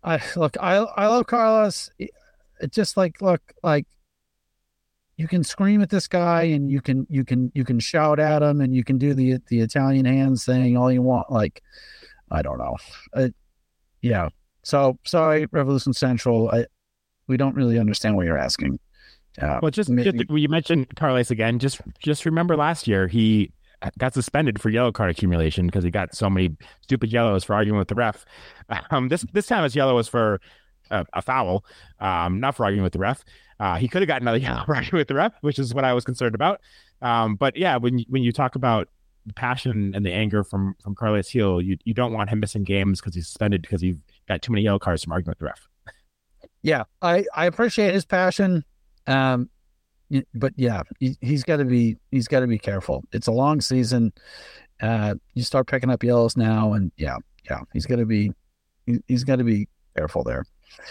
I love Carlos. It's just look, you can scream at this guy and you can shout at him and you can do the Italian hands thing all you want. Like, I don't know. Yeah. So sorry, Revolution Central. We don't really understand what you're asking. Well, just you mentioned Carlos again. Just remember last year he got suspended for yellow card accumulation because he got so many stupid yellows for arguing with the ref. This time his yellow was for a foul, not for arguing with the ref. He could have gotten another yellow for arguing with the ref, which is what I was concerned about. But yeah, when you talk about the passion and the anger from Carlos Gil, you don't want him missing games because he's suspended because he got too many yellow cards from arguing with the ref. Yeah, I appreciate his passion. But yeah, he's got to be careful. It's a long season. You start picking up yellows now, and yeah, he's got to be careful there.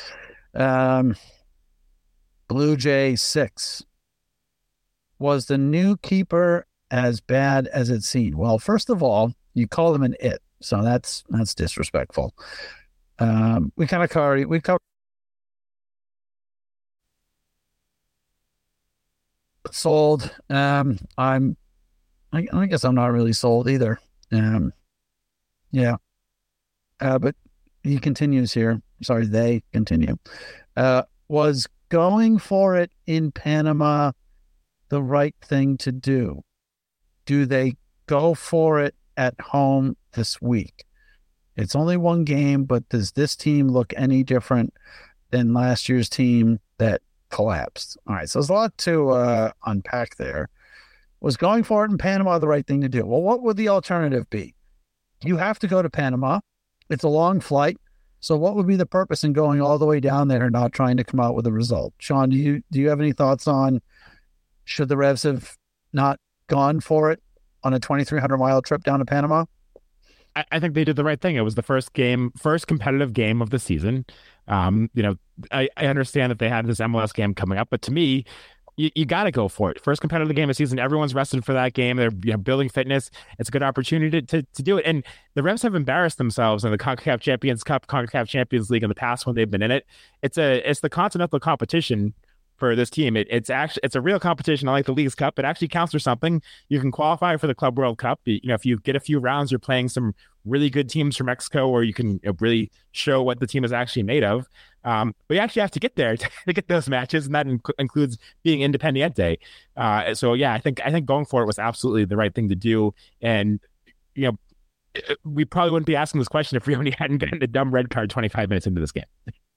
Blue Jay 6. Was the new keeper as bad as it seemed? Well, first of all, you call him an it, so that's disrespectful. We covered sold. I guess I'm not really sold either. Yeah. But he continues here. Sorry, they continue. Was going for it in Panama the right thing to do? Do they go for it at home this week? It's only one game, but does this team look any different than last year's team that collapsed? All right, so there's a lot to unpack there. Was going for it in Panama the right thing to do? Well, what would the alternative be? You have to go to Panama. It's a long flight. So what would be the purpose in going all the way down there and not trying to come out with a result? Sean, do you have any thoughts on should the Revs have not gone for it on a 2,300-mile trip down to Panama? I think they did the right thing. It was the first competitive game of the season. I understand that they had this MLS game coming up, but to me, you got to go for it. First competitive game of the season. Everyone's rested for that game. They're building fitness. It's a good opportunity to do it. And the Revs have embarrassed themselves in the CONCACAF Champions Cup, CONCACAF Champions League in the past when they've been in it. It's the continental competition for this team. It's a real competition, unlike the Leagues Cup. It actually counts for something. You can qualify for the Club World Cup. If you get a few rounds, you're playing some really good teams from Mexico, where you can really show what the team is actually made of. But you actually have to get there to get those matches, and that includes being Independiente. So yeah, I think going for it was absolutely the right thing to do. And we probably wouldn't be asking this question if Rioni hadn't gotten a dumb red card 25 minutes into this game.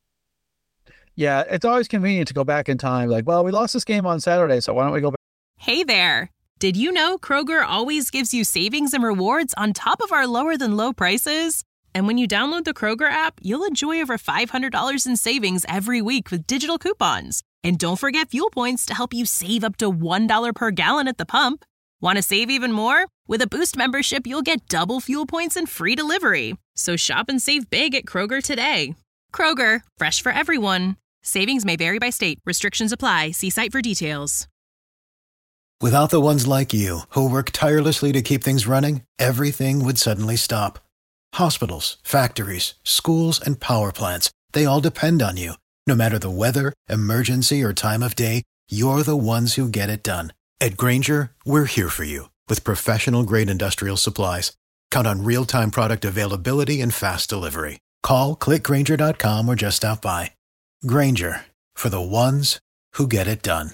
Yeah, it's always convenient to go back in time. Like, well, we lost this game on Saturday, so why don't we go back? Hey there. Did you know Kroger always gives you savings and rewards on top of our lower than low prices? And when you download the Kroger app, you'll enjoy over $500 in savings every week with digital coupons. And don't forget fuel points to help you save up to $1 per gallon at the pump. Want to save even more? With a Boost membership, you'll get double fuel points and free delivery. So shop and save big at Kroger today. Kroger, fresh for everyone. Savings may vary by state. Restrictions apply. See site for details. Without the ones like you, who work tirelessly to keep things running, everything would suddenly stop. Hospitals, factories, schools, and power plants, they all depend on you. No matter the weather, emergency, or time of day, you're the ones who get it done. At Grainger, we're here for you with professional-grade industrial supplies. Count on real-time product availability and fast delivery. Call, click.Grainger.com, or just stop by. Grainger, for the ones who get it done.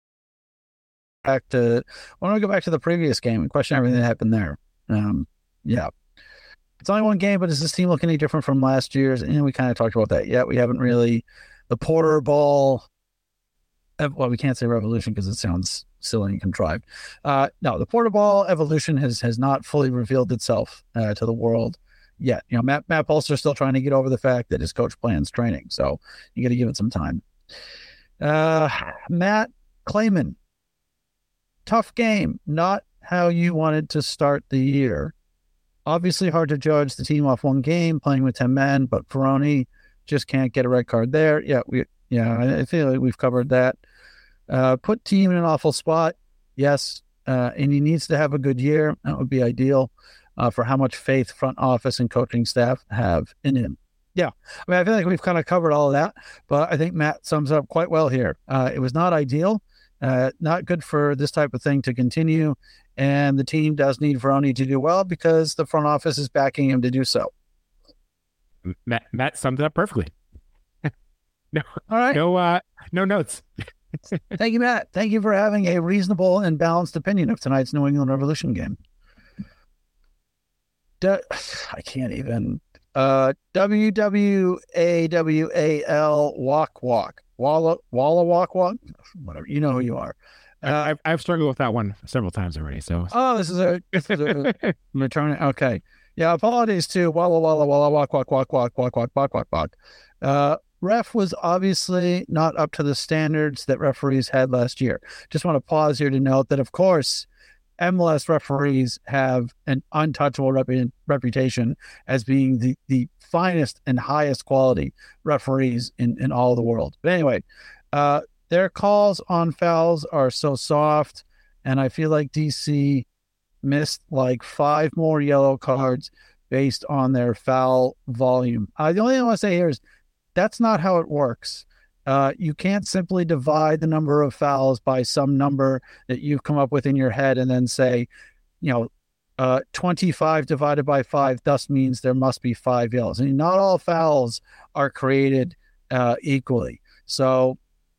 Why don't we go back to the previous game and question everything that happened there? Yeah. It's only one game, but does this team look any different from last year's? And we kind of talked about that. Yeah, we haven't really. The Porter Ball, well, we can't say revolution because it sounds silly and contrived. No, the Porter Ball evolution has not fully revealed itself to the world yet. Matt Polster is still trying to get over the fact that his coach plans training, so you got to give it some time. Matt Clayman, tough game, not how you wanted to start the year. Obviously hard to judge the team off one game, playing with 10 men, but Peroni just can't get a red card there. I feel like we've covered that. Put team in an awful spot, yes, and he needs to have a good year. That would be ideal for how much faith front office and coaching staff have in him. Yeah. I mean, I feel like we've kind of covered all of that, but I think Matt sums up quite well here. It was not ideal, not good for this type of thing to continue. And the team does need Vrony to do well because the front office is backing him to do so. Matt summed it up perfectly. No, all right. No notes. Thank you, Matt. Thank you for having a reasonable and balanced opinion of tonight's New England Revolution game. I can't even. WWAWAL walk. Walla walk. Whatever. You know who you are. I've struggled with that one several times already. So. Oh, this is a return. Okay. Yeah. Apologies to Walla walk. Ref was obviously not up to the standards that referees had last year. Just want to pause here to note that, of course, MLS referees have an untouchable reputation as being the finest and highest quality referees in all of the world. But anyway, their calls on fouls are so soft, and I feel like DC missed like 5 more yellow cards based on their foul volume. The only thing I want to say here is that's not how it works. You can't simply divide the number of fouls by some number that you've come up with in your head and then say, 25 divided by 5 thus means there must be 5 yellows. I mean, not all fouls are created equally. So,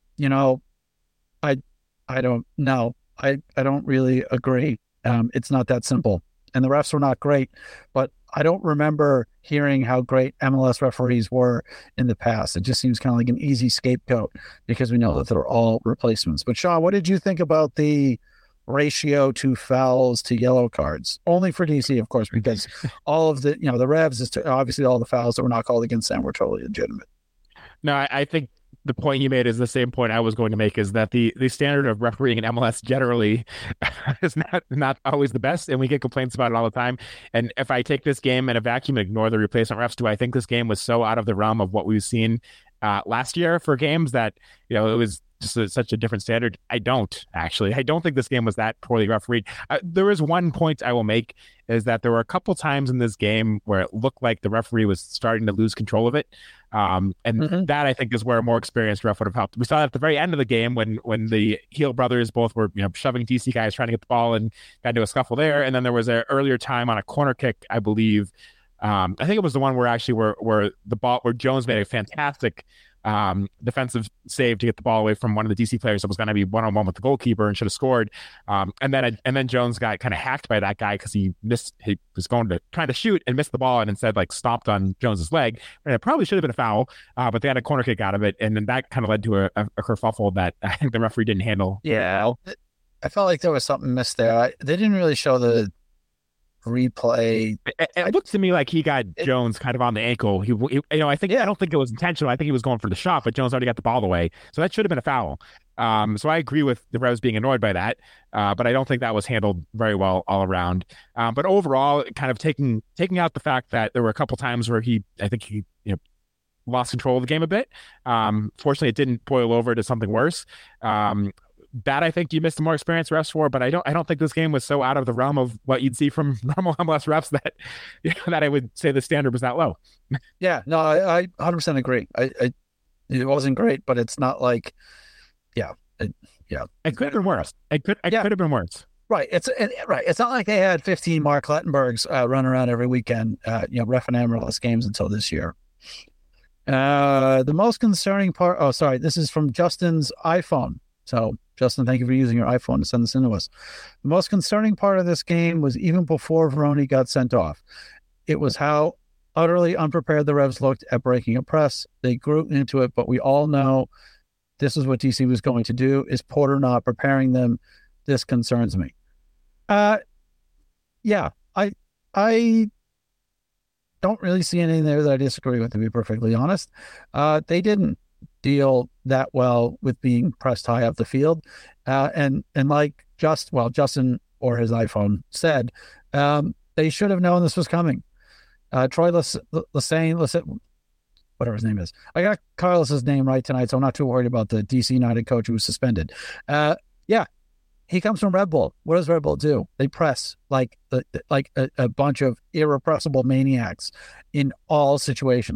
I don't know. I don't really agree. It's not that simple. And the refs were not great, but I don't remember hearing how great MLS referees were in the past. It just seems kind of like an easy scapegoat because we know that they're all replacements. But Sean, what did you think about the ratio to fouls to yellow cards? Only for DC, of course, because all of the, the Revs, is obviously all the fouls that were not called against them were totally legitimate. No, I think the point you made is the same point I was going to make, is that the standard of refereeing in MLS generally is not always the best, and we get complaints about it all the time. And if I take this game in a vacuum and ignore the replacement refs, do I think this game was so out of the realm of what we've seen last year for games that, it was just such a different standard? I don't, actually. I don't think this game was that poorly refereed. There is one point I will make, is that there were a couple times in this game where it looked like the referee was starting to lose control of it. That I think is where a more experienced ref would have helped. We saw that at the very end of the game when the Heel brothers both were shoving DC guys trying to get the ball and got into a scuffle there. And then there was an earlier time on a corner kick, I believe. I think it was the one where where Jones made a fantastic defensive save to get the ball away from one of the DC players that was going to be one-on-one with the goalkeeper and should have scored. And then Jones got kind of hacked by that guy because he was trying to shoot and missed the ball and instead stomped on Jones's leg. And it probably should have been a foul, but they had a corner kick out of it. And then that kind of led to a kerfuffle that I think the referee didn't handle. Yeah. I felt like there was something missed there. They didn't really show the replay. It looked to me like he got Jones kind of on the ankle. I don't think it was intentional. I think he was going for the shot, but Jones already got the ball away, so that should have been a foul. So I agree with the Revs being annoyed by that, but I don't think that was handled very well all around. But overall, kind of taking out the fact that there were a couple times where he lost control of the game a bit. Fortunately, it didn't boil over to something worse. That I think you missed a more experienced refs for, but I don't think this game was so out of the realm of what you'd see from normal MLS refs that that I would say the standard was that low. Yeah, no, I 100% agree. It wasn't great, but it's not like, it could have been worse. It could have been worse. Right. It's not like they had 15 Mark Lettenbergs running around every weekend, ref and MLS games until this year. The most concerning part. Oh, sorry. This is from Justin's iPhone. So, Justin, thank you for using your iPhone to send this in to us. The most concerning part of this game was even before Vrony got sent off. It was how utterly unprepared the Revs looked at breaking a press. They grew into it, but we all know this is what DC was going to do. Is Porter not preparing them? This concerns me. I don't really see anything there that I disagree with, to be perfectly honest. They didn't deal that well with being pressed high up the field. And like Justin or his iPhone said, they should have known this was coming. Troy Lesesne, whatever his name is. I got Carlos's name right tonight, so I'm not too worried about the DC United coach who was suspended. He comes from Red Bull. What does Red Bull do? They press like a bunch of irrepressible maniacs in all situations, which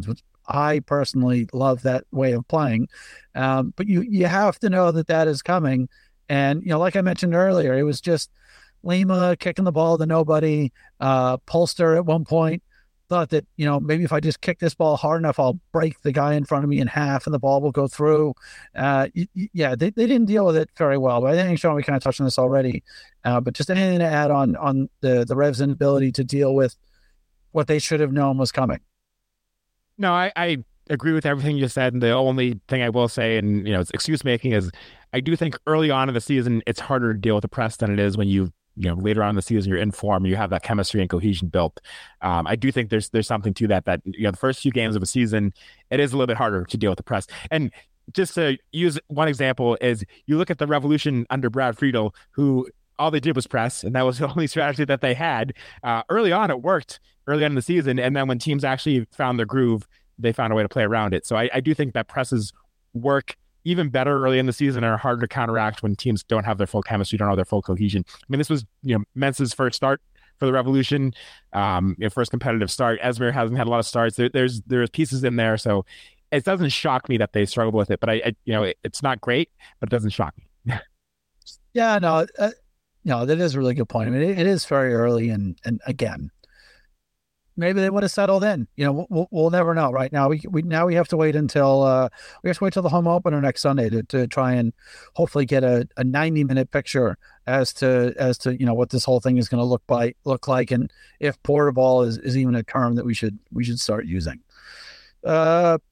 I personally love that way of playing. But you have to know that is coming. And, like I mentioned earlier, it was just Lima kicking the ball to nobody. Polster at one point thought that, maybe if I just kick this ball hard enough, I'll break the guy in front of me in half and the ball will go through. They didn't deal with it very well. But I think, Sean, we kind of touched on this already. But just anything to add on the Revs' inability to deal with what they should have known was coming. No, I agree with everything you said. And the only thing I will say, and, it's excuse making, is I do think early on in the season, it's harder to deal with the press than it is when later on in the season, you're in form, you have that chemistry and cohesion built. I do think there's something to that the first few games of a season, it is a little bit harder to deal with the press. And just to use one example is you look at the Revolution under Brad Friedel, who all they did was press, and that was the only strategy that they had. Early on, it worked early on in the season, and then when teams actually found their groove, they found a way to play around it. So I do think that presses work even better early in the season and are harder to counteract when teams don't have their full chemistry, don't have their full cohesion. I mean, this was, Mentz's first start for the Revolution, first competitive start. Esmir hasn't had a lot of starts. There's pieces in there, so it doesn't shock me that they struggle with it. But it's not great, but it doesn't shock me. Yeah, no, that is a really good point. I mean, it is very early, and again, maybe they would have settled in. We'll never know. Right now, we have to wait until the home opener next Sunday to try and hopefully get a 90-minute picture as to what this whole thing is going to look like, and if portable is even a term that we should start using. Bubba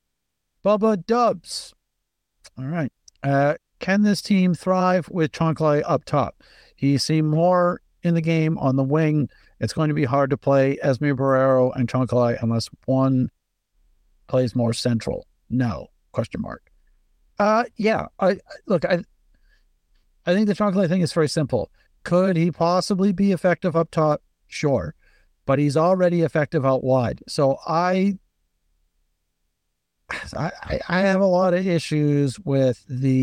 Dubs. All right. Can this team thrive with Chancellay up top? He seemed more in the game on the wing. It's going to be hard to play Esmir Barrero and Chancellay unless one plays more central. No, ? Yeah. I think the Chancellay thing is very simple. Could he possibly be effective up top? Sure. But he's already effective out wide. So I have a lot of issues with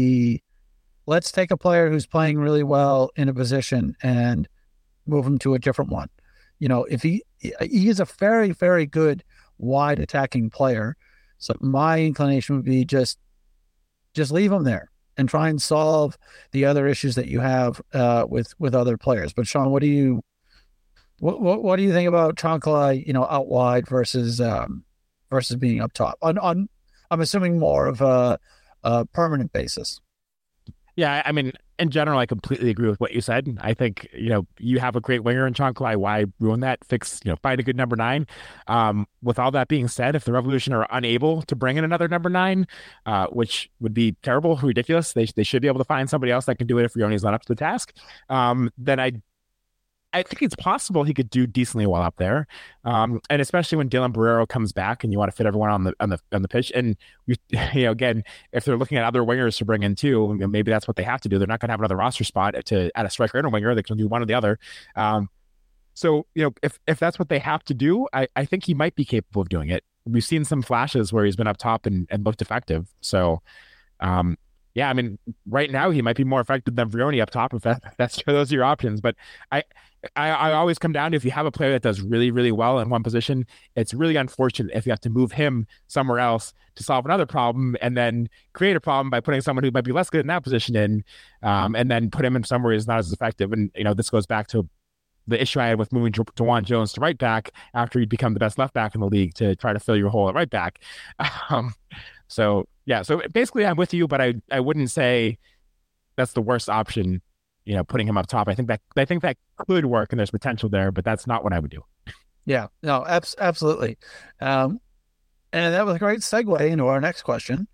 let's take a player who's playing really well in a position and move him to a different one. If he is a very, very good wide attacking player. So my inclination would be just leave him there and try and solve the other issues that you have with other players. But Sean, what do you think about Chancellay, out wide versus being up top on I'm assuming more of a permanent basis? Yeah, I mean, in general, I completely agree with what you said. I think, you have a great winger in Chancellay. Why ruin that? Find a good number 9. With all that being said, if the Revolution are unable to bring in another number 9, which would be terrible, ridiculous, they should be able to find somebody else that can do it if Vrioni's not up to the task. Then I think it's possible he could do decently well up there, and especially when Dylan Barrero comes back and you want to fit everyone on the pitch. And again, if they're looking at other wingers to bring in too, maybe that's what they have to do. They're not going to have another roster spot to add a striker and a winger. They can do one or the other. So if that's what they have to do, I think he might be capable of doing it. We've seen some flashes where he's been up top and looked effective. So. Yeah, I mean, right now he might be more effective than Vrioni up top if those are your options. But I always come down to, if you have a player that does really, really well in one position, it's really unfortunate if you have to move him somewhere else to solve another problem and then create a problem by putting someone who might be less good in that position in, and then put him in somewhere he's not as effective. And, this goes back to the issue I had with moving DeJuan Jones to right back after he'd become the best left back in the league to try to fill your hole at right back. So basically I'm with you, but I wouldn't say that's the worst option, putting him up top. I think that could work and there's potential there, but that's not what I would do. Yeah, no, absolutely. And that was a great segue into our next question.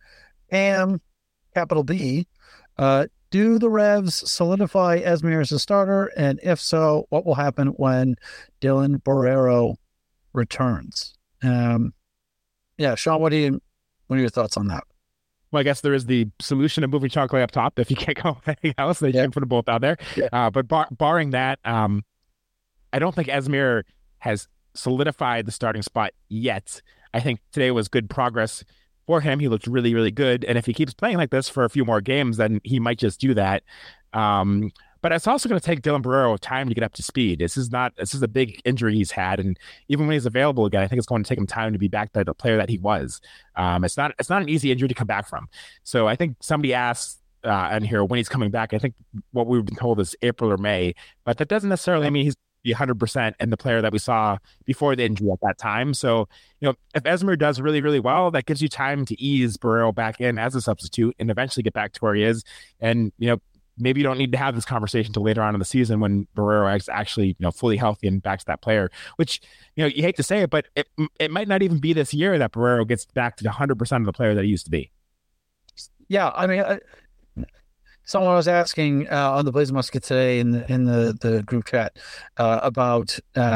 Capital B, do the Revs solidify Esmir as a starter? And if so, what will happen when Dylan Barrero returns? Sean, what are your thoughts on that? Well, I guess there is the solution of moving Chancellay up top. If you can't go with anything else, they should put them both out there. Yeah. But barring that, I don't think Esmir has solidified the starting spot yet. I think today was good progress for him. He looked really, really good. And if he keeps playing like this for a few more games, then he might just do that. But it's also going to take Dylan Borrero time to get up to speed. This is a big injury he's had, and even when he's available again, I think it's going to take him time to be back to the player that he was. It's not an easy injury to come back from. So I think somebody asked in here when he's coming back. I think what we've been told is April or May, but that doesn't necessarily mean he's be 100% and the player that we saw before the injury at that time. So, if Esmer does really, really well, that gives you time to ease Borrero back in as a substitute and eventually get back to where he is. And, maybe you don't need to have this conversation until later on in the season when Borrero is actually, fully healthy and back to that player, which, you hate to say it, but it might not even be this year that Borrero gets back to 100% of the player that he used to be. Yeah. I mean, someone was asking on the Blaze Musket today in the group chat about,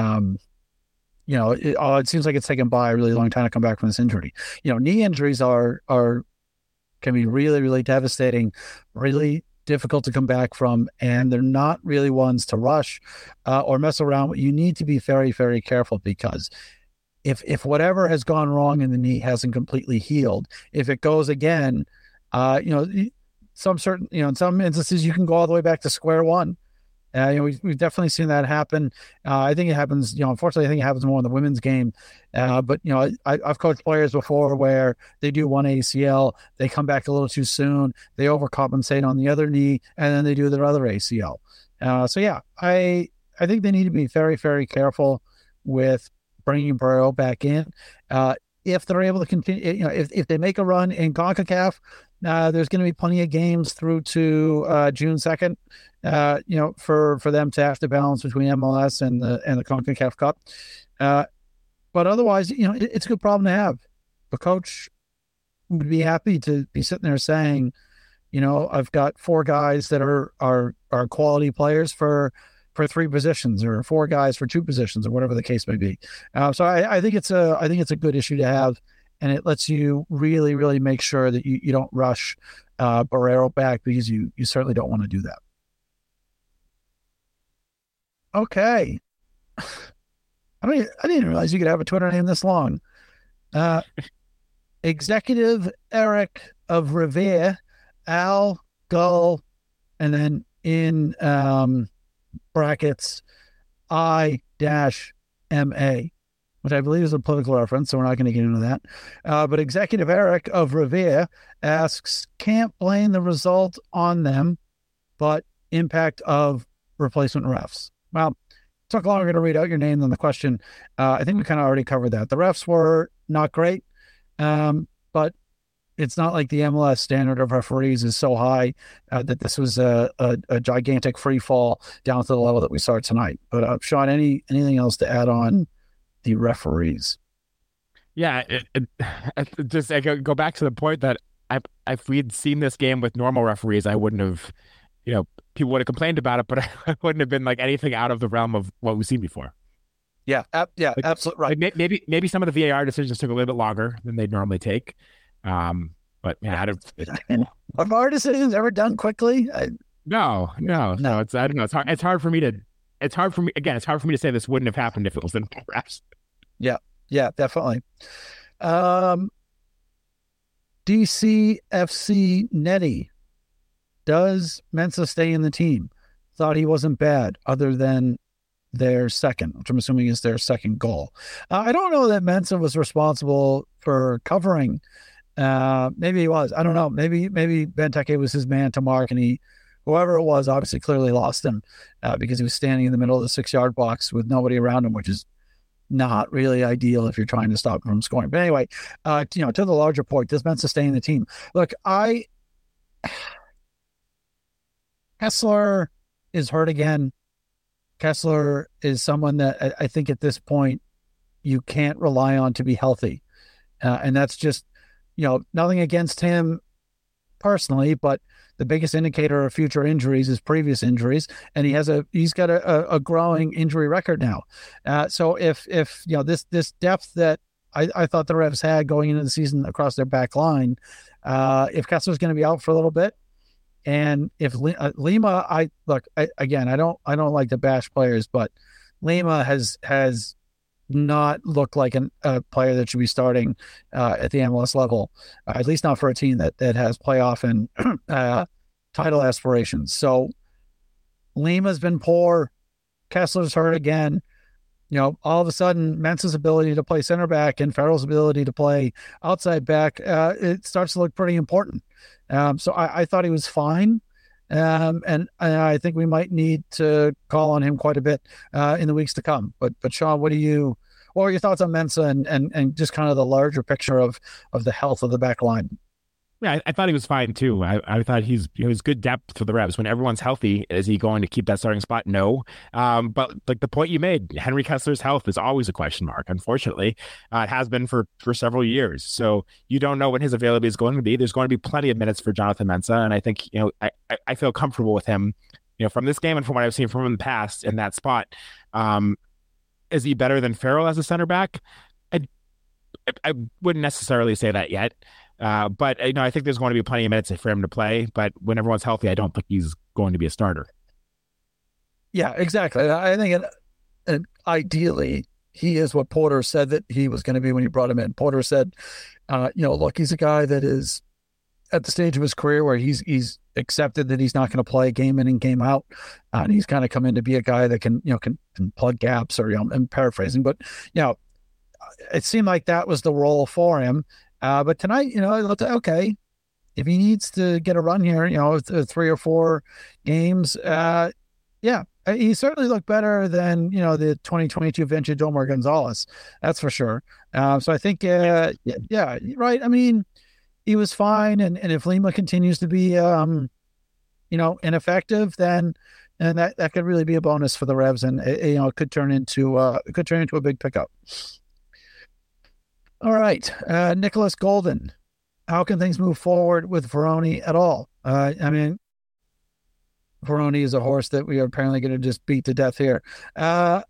it seems like it's taken by a really long time to come back from this injury. Knee injuries can be really, really devastating, really difficult to come back from, and they're not really ones to rush or mess around with. You need to be very, very careful, because if whatever has gone wrong in the knee hasn't completely healed, if it goes again, in some instances you can go all the way back to square one. We've definitely seen that happen. I think it happens, unfortunately, I think it happens more in the women's game. But I've coached players before where they do one ACL, they come back a little too soon, they overcompensate on the other knee, and then they do their other ACL. So yeah, I think they need to be very, very careful with bringing Borrero back in. If they're able to continue, if they make a run in CONCACAF, there's going to be plenty of games through to June 2nd, for them to have to balance between MLS and the CONCACAF Cup. But otherwise, it's a good problem to have. The coach would be happy to be sitting there saying, I've got 4 guys that are quality players for 3 positions, or 4 guys for 2 positions, or whatever the case may be. So I think it's a good issue to have, and it lets you really, really make sure that you don't rush Borrero back, because you certainly don't want to do that. Okay. I didn't realize you could have a Twitter name this long. Executive Eric of Revere, Al Gull, and then in brackets I-MA, which I believe is a political reference, so we're not going to get into that. But Executive Eric of Revere asks, can't blame the result on them, but impact of replacement refs. Well, it took longer to read out your name than the question. I think we kind of already covered that. The refs were not great, but it's not like the MLS standard of referees is so high that this was a gigantic free fall down to the level that we saw tonight. But Sean, anything else to add on the referees? Yeah, I go back to the point that if we'd seen this game with normal referees, I wouldn't have, people would have complained about it, but I wouldn't have been like anything out of the realm of what we've seen before. Yeah, absolutely right. Like maybe some of the VAR decisions took a little bit longer than they'd normally take. But man, have our decisions ever done quickly? No. It's I don't know. It's hard for me to say this wouldn't have happened if it was in refs. Yeah, definitely. DCFC Nettie, does Mensah stay in the team? Thought he wasn't bad, other than their second, which I'm assuming is their second goal. I don't know that Mensah was responsible for covering. Maybe he was. I don't know. Maybe Benteke was his man to mark, and whoever it was, obviously clearly lost him because he was standing in the middle of the 6-yard box with nobody around him, which is not really ideal if you're trying to stop him from scoring. But anyway, to the larger point, does Mensah stay in the team? Look, Kessler is hurt again. Kessler is someone that I think at this point you can't rely on to be healthy. And that's just, nothing against him personally, but the biggest indicator of future injuries is previous injuries. And he's got a growing injury record now. So if this depth that I thought the Revs had going into the season across their back line, if Kessler's going to be out for a little bit, and if Lima, I don't like to bash players, but Lima has not looked like a player that should be starting at the MLS level, at least not for a team that has playoff and title aspirations. So Lima's been poor. Kessler's hurt again. All of a sudden, Mensah's ability to play center back and Farrell's ability to play outside back, it starts to look pretty important. So I thought he was fine. And I think we might need to call on him quite a bit in the weeks to come. But Sean, what are your thoughts on Mensah and just kind of the larger picture of the health of the back line? Yeah, I thought he was fine too. I thought he was good depth for the Revs. When everyone's healthy, is he going to keep that starting spot? No. But like the point you made, Henry Kessler's health is always a question mark. Unfortunately, it has been for several years. So you don't know when his availability is going to be. There's going to be plenty of minutes for Jonathan Mensah, and I think I feel comfortable with him. From this game and from what I've seen from him in the past in that spot. Is he better than Farrell as a center back? I wouldn't necessarily say that yet. But I think there's going to be plenty of minutes for him to play. But when everyone's healthy, I don't think he's going to be a starter. Yeah, exactly. I think ideally he is what Porter said that he was going to be when you brought him in. Porter said, look, he's a guy that is at the stage of his career where he's accepted that he's not going to play game in and game out, and he's kind of come in to be a guy that can plug gaps, or I'm paraphrasing, but it seemed like that was the role for him. But tonight, okay, if he needs to get a run here, 3 or 4 games, he certainly looked better than, the 2022 vintage Omar Gonzalez. That's for sure. So I think, right. I mean, he was fine. And if Lima continues to be, ineffective, then that could really be a bonus for the Revs, and it could turn into a big pickup. All right, Nicholas Golden. How can things move forward with Varone at all? Varone is a horse that we are apparently going to just beat to death here. I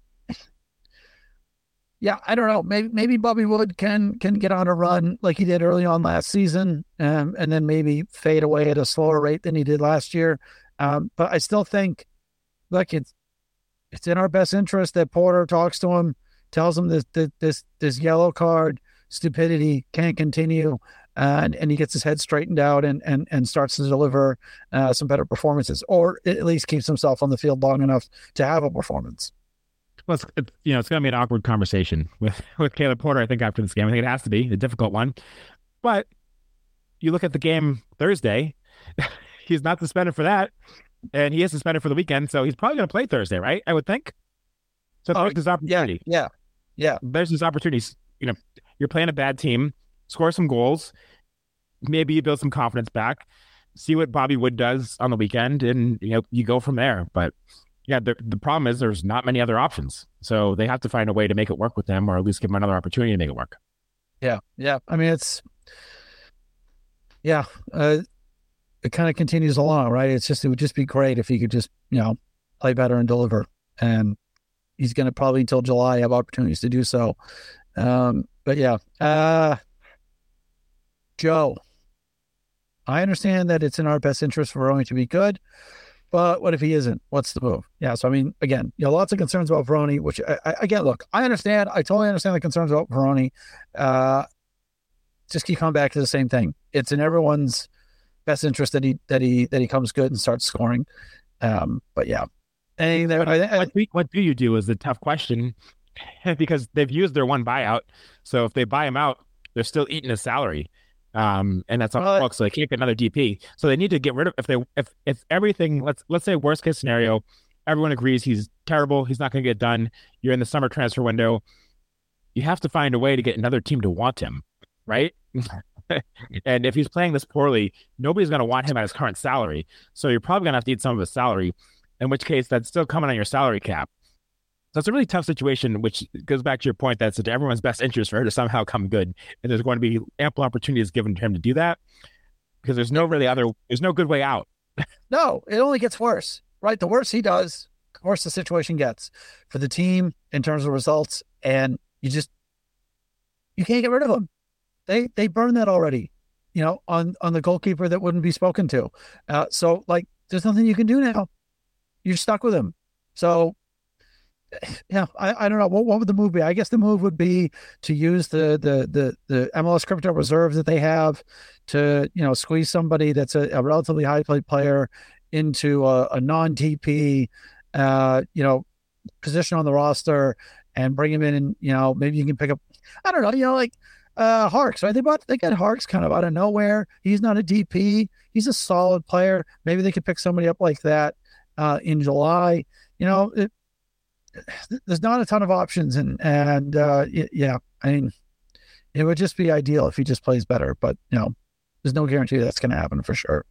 don't know. Maybe Bobby Wood can get on a run like he did early on last season, and then maybe fade away at a slower rate than he did last year. But I still think, look, it's in our best interest that Porter talks to him, tells him this yellow card stupidity can't continue, and he gets his head straightened out and starts to deliver some better performances, or at least keeps himself on the field long enough to have a performance. Well, it's going to be an awkward conversation with Caleb Porter, I think, after this game. I think it has to be a difficult one. But you look at the game Thursday, he's not suspended for that, and he is suspended for the weekend, so he's probably going to play Thursday, right? I would think. So there's this opportunity. Yeah. There's this opportunity. You're playing a bad team, score some goals, maybe you build some confidence back, see what Bobby Wood does on the weekend, and you go from there. But yeah, the problem is there's not many other options, so they have to find a way to make it work with them, or at least give them another opportunity to make it work. Yeah. I mean, it kind of continues along, right? It would just be great if he could just play better and deliver, and he's going to probably until July have opportunities to do so. But yeah, Joe, I understand that it's in our best interest for Varone to be good, but what if he isn't? What's the move? Yeah. So, I mean, again, lots of concerns about Varone, which again, look, I understand. I totally understand the concerns about Varone. Just keep coming back to the same thing. It's in everyone's best interest that he comes good and starts scoring. But yeah. What do you do is a tough question, because they've used their one buyout. So if they buy him out, they're still eating his salary. And that's on the books, so they can't get another DP. So they need to get rid of, if everything, let's say worst case scenario, everyone agrees he's terrible, he's not going to get done, you're in the summer transfer window, you have to find a way to get another team to want him, right? And if he's playing this poorly, nobody's going to want him at his current salary. So you're probably going to have to eat some of his salary, in which case that's still coming on your salary cap. So it's a really tough situation, which goes back to your point that it's in everyone's best interest for her to somehow come good. And there's going to be ample opportunities given to him to do that, because there's no good way out. No, it only gets worse, right? The worse he does, the worse the situation gets for the team in terms of results. And you can't get rid of him. They burned that already, on the goalkeeper that wouldn't be spoken to. So there's nothing you can do now. You're stuck with him. So, yeah, I don't know. What would the move be? I guess the move would be to use the MLS crypto reserves that they have to, squeeze somebody that's a relatively high paid player into a non-DP, position on the roster and bring him in, and maybe you can pick up, I don't know, like Harks, right? They got Harks kind of out of nowhere. He's not a DP. He's a solid player. Maybe they could pick somebody up like that in July. There's not a ton of options, and I mean, it would just be ideal if he just plays better, but there's no guarantee that's going to happen for sure.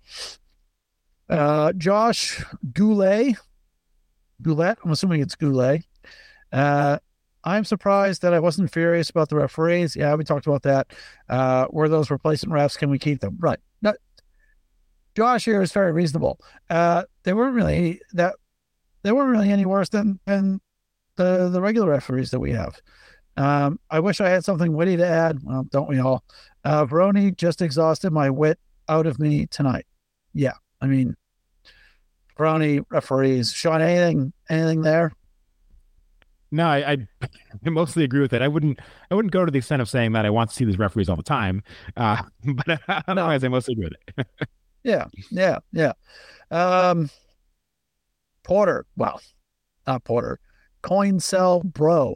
Josh Goulet, I'm assuming it's Goulet. I'm surprised that I wasn't furious about the referees. Yeah, we talked about that. Were those replacement refs? Can we keep them? Right. No, Josh here is very reasonable. They weren't really any worse than the regular referees that we have. I wish I had something witty to add. Well, don't we all? Veroni just exhausted my wit out of me tonight. Yeah, I mean, Veroni referees. Sean, anything there? No, I mostly agree with it. I wouldn't go to the extent of saying that I want to see these referees all the time. But otherwise, I mostly agree with it. Yeah. Porter. Well, not Porter. Coin sell bro.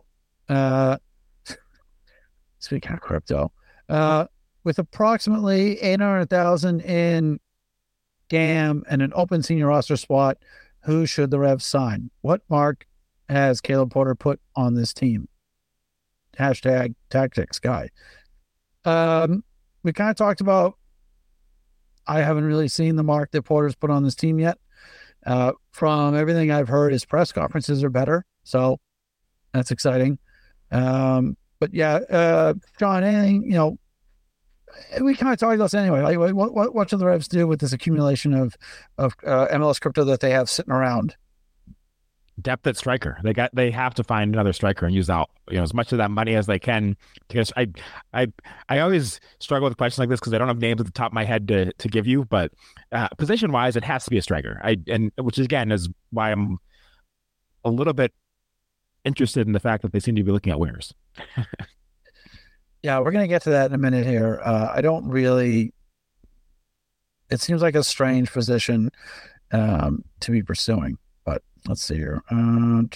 Speaking of crypto, with approximately 800,000 in GAM and an open senior roster spot, who should the Revs sign? What mark has Caleb Porter put on this team? Hashtag tactics guy. We kind of talked about, I haven't really seen the mark that Porter's put on this team yet. From everything I've heard, his press conferences are better, so that's exciting. But yeah, John, anything, we kind of talked about this anyway. Like, what should the Revs do with this accumulation of MLS crypto that they have sitting around? Depth at striker. They have to find another striker and use out as much of that money as they can. Because I always struggle with questions like this because I don't have names at the top of my head to give you. But position wise, it has to be a striker. Which again is why I'm a little bit interested in the fact that they seem to be looking at wingers. Yeah, we're gonna get to that in a minute here. I don't really. It seems like a strange position to be pursuing. Let's see here. No,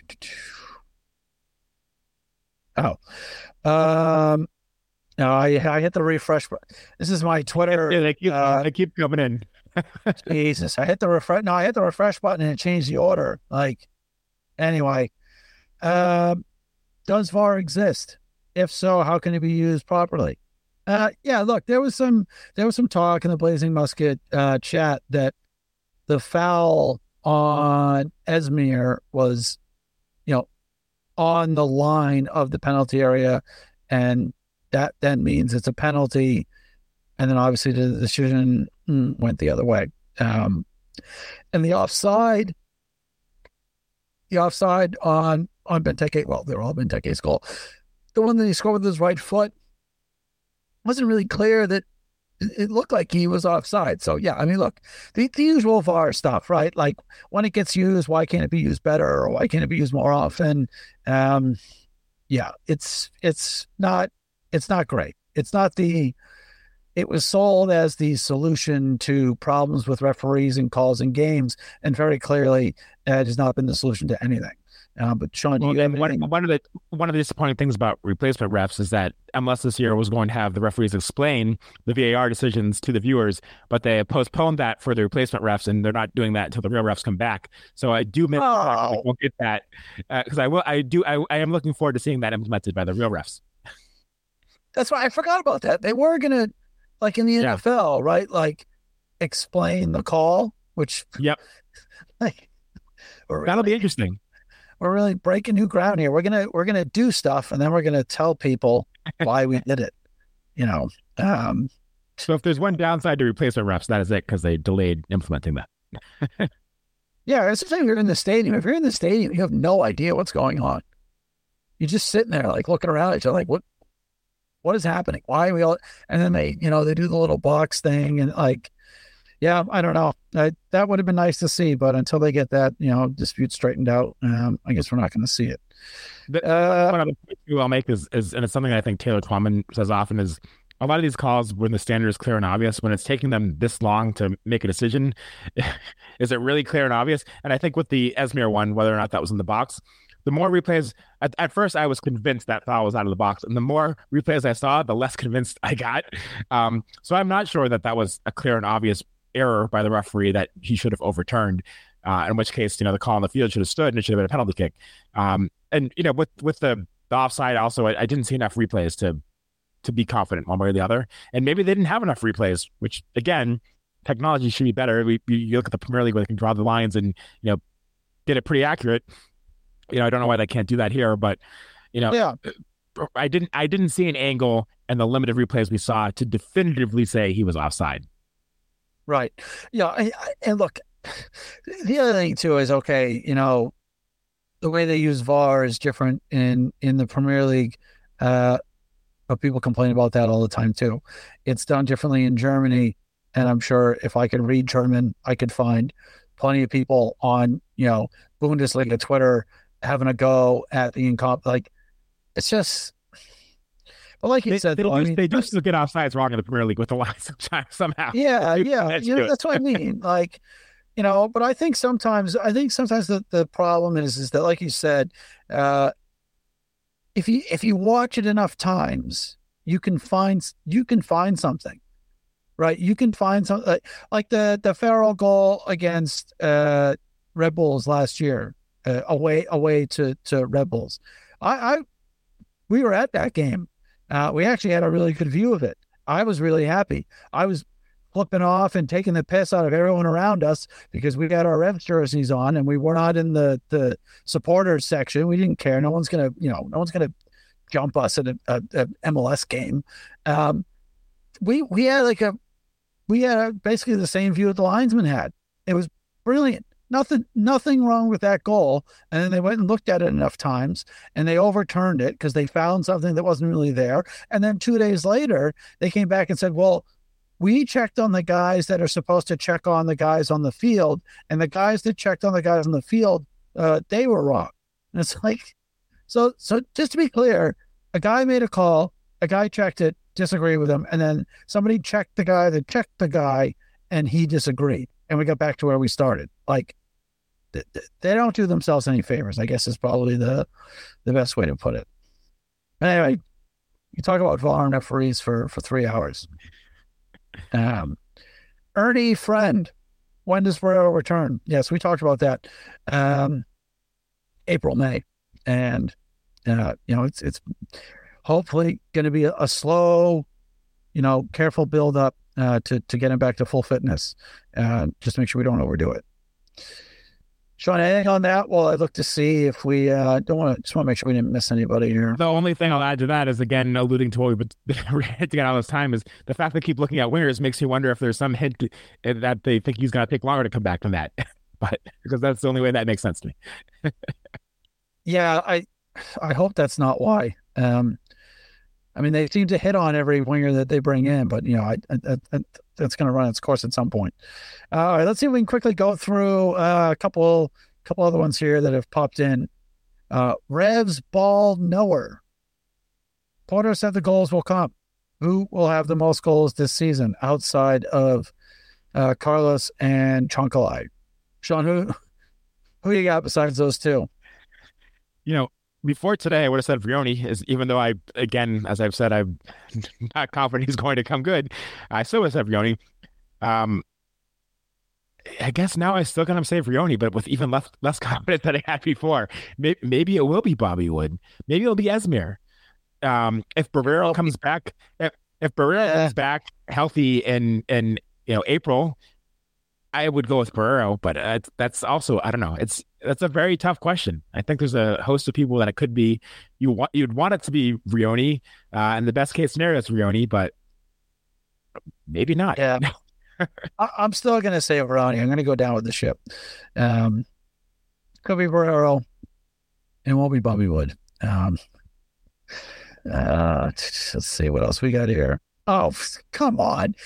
I hit the refresh button. This is my Twitter. Yeah, they keep coming in. Jesus, I hit the refresh button and it changed the order. Anyway, does VAR exist? If so, how can it be used properly? Yeah, look, there was some talk in the Blazing Musket chat that the foul on Esmir was, on the line of the penalty area, and that then means it's a penalty, and then obviously the decision went the other way. And the offside on Benteke, well, they're all Benteke's goal. The one that he scored with his right foot wasn't really clear that it looked like he was offside. So, yeah, I mean, look, the usual VAR stuff, right? Like, when it gets used, why can't it be used better, or why can't it be used more often? Yeah, it's not great. It was sold as the solution to problems with referees and calls in games, and very clearly it has not been the solution to anything. But Sean, do you have anything? One of the disappointing things about replacement refs is that MLS this year was going to have the referees explain the VAR decisions to the viewers, but they postponed that for the replacement refs, and they're not doing that until the real refs come back. So I do miss we won't get that because I am looking forward to seeing that implemented by the real refs. That's why I forgot about that. They were gonna, like in the NFL, right? Like, explain the call, which that'll be interesting. We're really breaking new ground here. We're gonna do stuff, and then we're gonna tell people why we did it. So if there's one downside to replacement refs, that is it, because they delayed implementing that. Yeah, it's the same. You're in the stadium. If you're in the stadium, you have no idea what's going on. You're just sitting there, like, looking around at each other, like, what is happening? Why are we all? And then they do the little box thing, and like, yeah, I don't know. That would have been nice to see, but until they get that, dispute straightened out, I guess we're not going to see it. One other point I'll make is, and it's something I think Taylor Twellman says often, is a lot of these calls, when the standard is clear and obvious, when it's taking them this long to make a decision, is it really clear and obvious? And I think with the Esmir one, whether or not that was in the box, the more replays, at first I was convinced that foul was out of the box, and the more replays I saw, the less convinced I got. So I'm not sure that that was a clear and obvious error by the referee that he should have overturned. In which case, the call on the field should have stood and it should have been a penalty kick. And with the offside, also, I didn't see enough replays to be confident one way or the other. And maybe they didn't have enough replays, which again, technology should be better. You look at the Premier League where they can draw the lines and, get it pretty accurate. I don't know why they can't do that here, but, Yeah. I didn't see an angle and the limited replays we saw to definitively say he was offside. Right. Yeah. And look, the other thing too is, okay, the way they use VAR is different in the Premier League. But people complain about that all the time too. It's done differently in Germany, and I'm sure if I could read German, I could find plenty of people on Bundesliga Twitter having a go at the like. It's just, but like you said, they do still get offsides wrong in the Premier League with the line sometimes somehow. Yeah, that's what I mean. Like, but I think sometimes the problem is that, like you said, if you watch it enough times, you can find something, right? You can find something like the Farrell goal against Red Bulls last year, away to Red Bulls. We were at that game. We actually had a really good view of it. I was really happy. I was flipping off and taking the piss out of everyone around us because we had our Revs jerseys on and we were not in the supporters section. We didn't care. No one's gonna jump us at a MLS game. We had basically the same view that the linesman had. It was brilliant. Nothing wrong with that goal. And then they went and looked at it enough times and they overturned it because they found something that wasn't really there. And then 2 days later, they came back and said, well, we checked on the guys that are supposed to check on the guys on the field, and the guys that checked on the guys on the field, they were wrong. And it's like, so just to be clear, a guy made a call, a guy checked it, disagreed with him, and then somebody checked the guy that checked the guy, and he disagreed, and we got back to where we started. Like, they don't do themselves any favors, I guess is probably the best way to put it. But anyway, you talk about VAR and referees for 3 hours. Ernie Friend, when does Barreiro return? Yes, we talked about that. April, May, and it's hopefully going to be a slow, careful build up to get him back to full fitness. Just make sure we don't overdo it. Sean, anything on that? Well, I look to see if we just want to make sure we didn't miss anybody here. The only thing I'll add to that is, again, alluding to what we've been hitting all this time, is the fact they keep looking at wingers makes me wonder if there's some hint that they think he's going to take longer to come back from that. But because that's the only way that makes sense to me. Yeah, I hope that's not why. They seem to hit on every winger that they bring in, but that's going to run its course at some point. All right, let's see if we can quickly go through a couple other ones here that have popped in. Revs ball knower. Porter said the goals will come. Who will have the most goals this season outside of Carlos and Chonkalai? Sean, who you got besides those two? Before today, I would have said Vrioni, even though as I've said, I'm not confident he's going to come good. I still would have said Vrioni. I guess now I'm still going to say Vrioni, but with even less confidence than I had before. Maybe it will be Bobby Wood. Maybe it'll be Esmir. If Barreiro comes back, if Barreiro comes back healthy in April, I would go with Barreiro, but that's also, I don't know. That's a very tough question. I think there's a host of people that it could be. You'd want it to be Vrioni, and the best case scenario is Vrioni, but maybe not. Yeah, I'm still going to say Vrioni. I'm going to go down with the ship. Could be Barreiro, and won't be Bobby Wood. Let's see what else we got here. Oh, come on.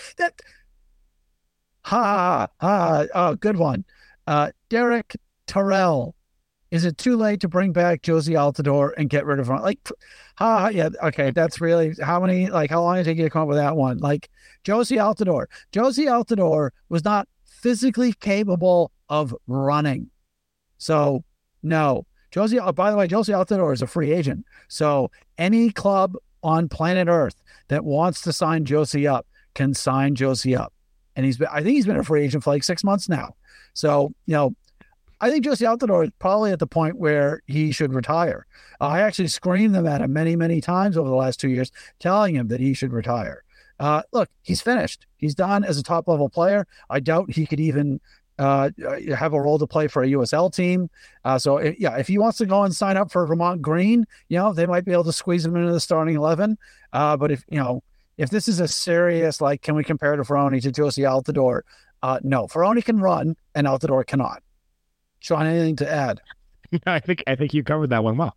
Oh, good one. Derek Terrell. is it too late to bring back Josie Altidore and get rid of him? Like, yeah, okay, that's really how long did it take you to come up with that one? Like, Josie Altidore. Josie Altidore was not physically capable of running. So, no. By the way, Josie Altidore is a free agent. So, any club on planet Earth that wants to sign Josie up can sign Josie up. And I think he's been a free agent for like 6 months now. So, I think Josie Altidore is probably at the point where he should retire. I actually screamed them at him many, many times over the last 2 years, telling him that he should retire. Look, he's finished. He's done as a top-level player. I doubt he could even have a role to play for a USL team. If he wants to go and sign up for Vermont Green, they might be able to squeeze him into the starting 11. But if this is a serious, like, can we compare to Ferroni to Josie Altidore? No, Ferroni can run and Altidore cannot. Sean, anything to add? I think you covered that one well.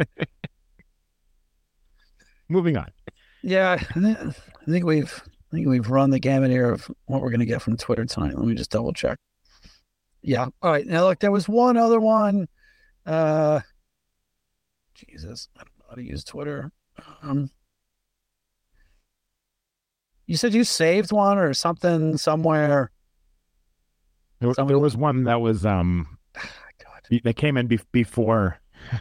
Moving on. Yeah, I think we've run the gamut here of what we're going to get from Twitter tonight. Let me just double check. Yeah. All right. Now, look, there was one other one. Jesus, I don't know how to use Twitter. You said you saved one or something somewhere. There was one that was that came in before.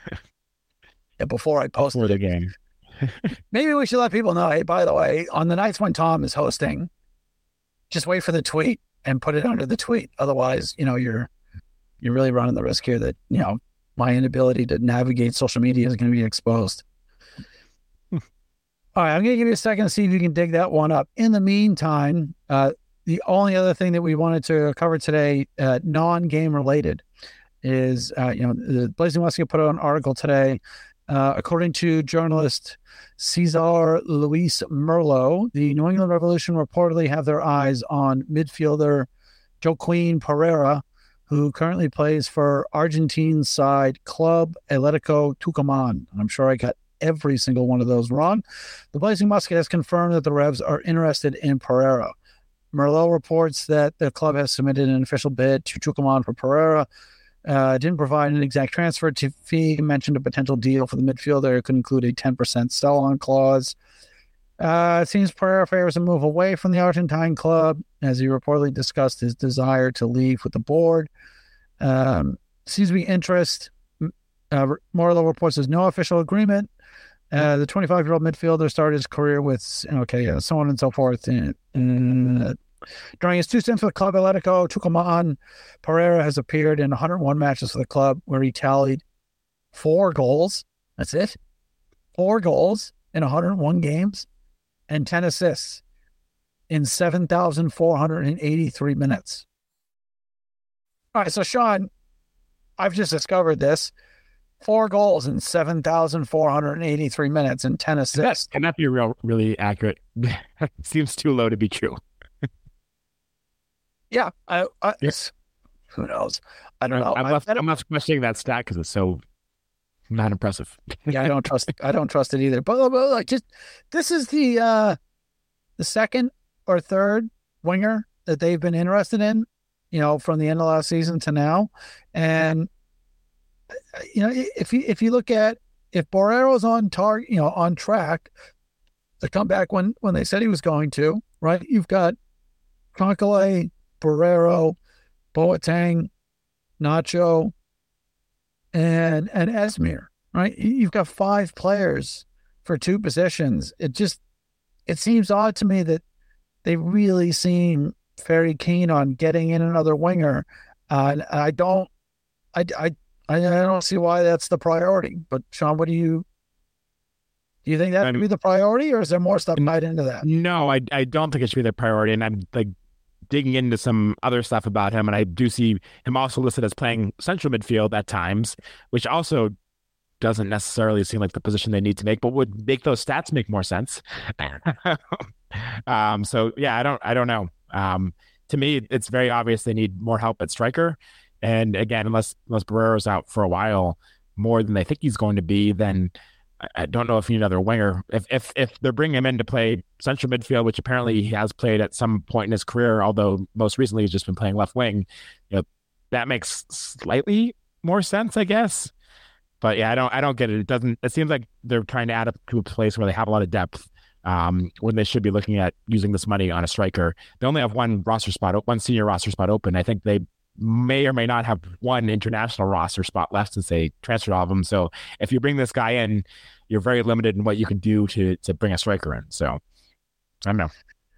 Before I posted the game. Maybe we should let people know. Hey, by the way, on the nights when Tom is hosting, just wait for the tweet and put it under the tweet. Otherwise, you're really running the risk here that my inability to navigate social media is going to be exposed. All right, I'm going to give you a second to see if you can dig that one up. In the meantime, the only other thing that we wanted to cover today, non-game related, is the Blazing Musket put out an article today. According to journalist Cesar Luis Merlo, the New England Revolution reportedly have their eyes on midfielder Joaquin Pereira, who currently plays for Argentine side Club Atlético Tucumán. I'm sure I got every single one of those wrong. The Blazing Musket has confirmed that the Revs are interested in Pereira. Merlo reports that the club has submitted an official bid to Tucumán for Pereira. Didn't provide an exact transfer fee. Mentioned a potential deal for the midfielder. It could include a 10% sell-on clause. It seems Pereira favors a move away from the Argentine club, as he reportedly discussed his desire to leave with the board. Seems to be interest. Morello reports there's no official agreement. The 25-year-old midfielder started his career with, so on and so forth. During his 2 stints for the Club Atlético Tucumán, Pereira has appeared in 101 matches for the club, where he tallied 4 goals. That's it. 4 goals in 101 games and 10 assists in 7,483 minutes. All right, so Sean, I've just discovered this. 4 goals in 7,483 minutes and 10 assists. Can that be really accurate? Seems too low to be true. Yeah, yes. Who knows? I don't know. I'm not questioning that stat because it's so not impressive. Yeah, I don't trust it either. But like, just this is the second or third winger that they've been interested in, from the end of last season to now. And if you look at if Borrero's on target, on track to come back when they said he was going to, right? You've got Conkele, Borrero, Boateng, Nacho, and Esmir, right? You've got 5 players for 2 positions. It seems odd to me that they really seem very keen on getting in another winger. I don't see why that's the priority. But Sean, what do you think that would be the priority, or is there more stuff tied into that? No, I don't think it should be the priority. And I'm like digging into some other stuff about him, and I do see him also listed as playing central midfield at times, which also doesn't necessarily seem like the position they need to make, but would make those stats make more sense. So yeah, I don't know. To me, it's very obvious they need more help at striker. And again, unless Barrero's out for a while, more than they think he's going to be, then I don't know if you need another winger. If they're bringing him in to play central midfield, which apparently he has played at some point in his career, although most recently he's just been playing left wing, that makes slightly more sense, I guess. But yeah, I don't get it. It doesn't. It seems like they're trying to add up to a place where they have a lot of depth, when they should be looking at using this money on a striker. They only have one senior roster spot open. I think they may or may not have one international roster spot left since they transferred all of them. So if you bring this guy in, you're very limited in what you can do to bring a striker in. So I don't know.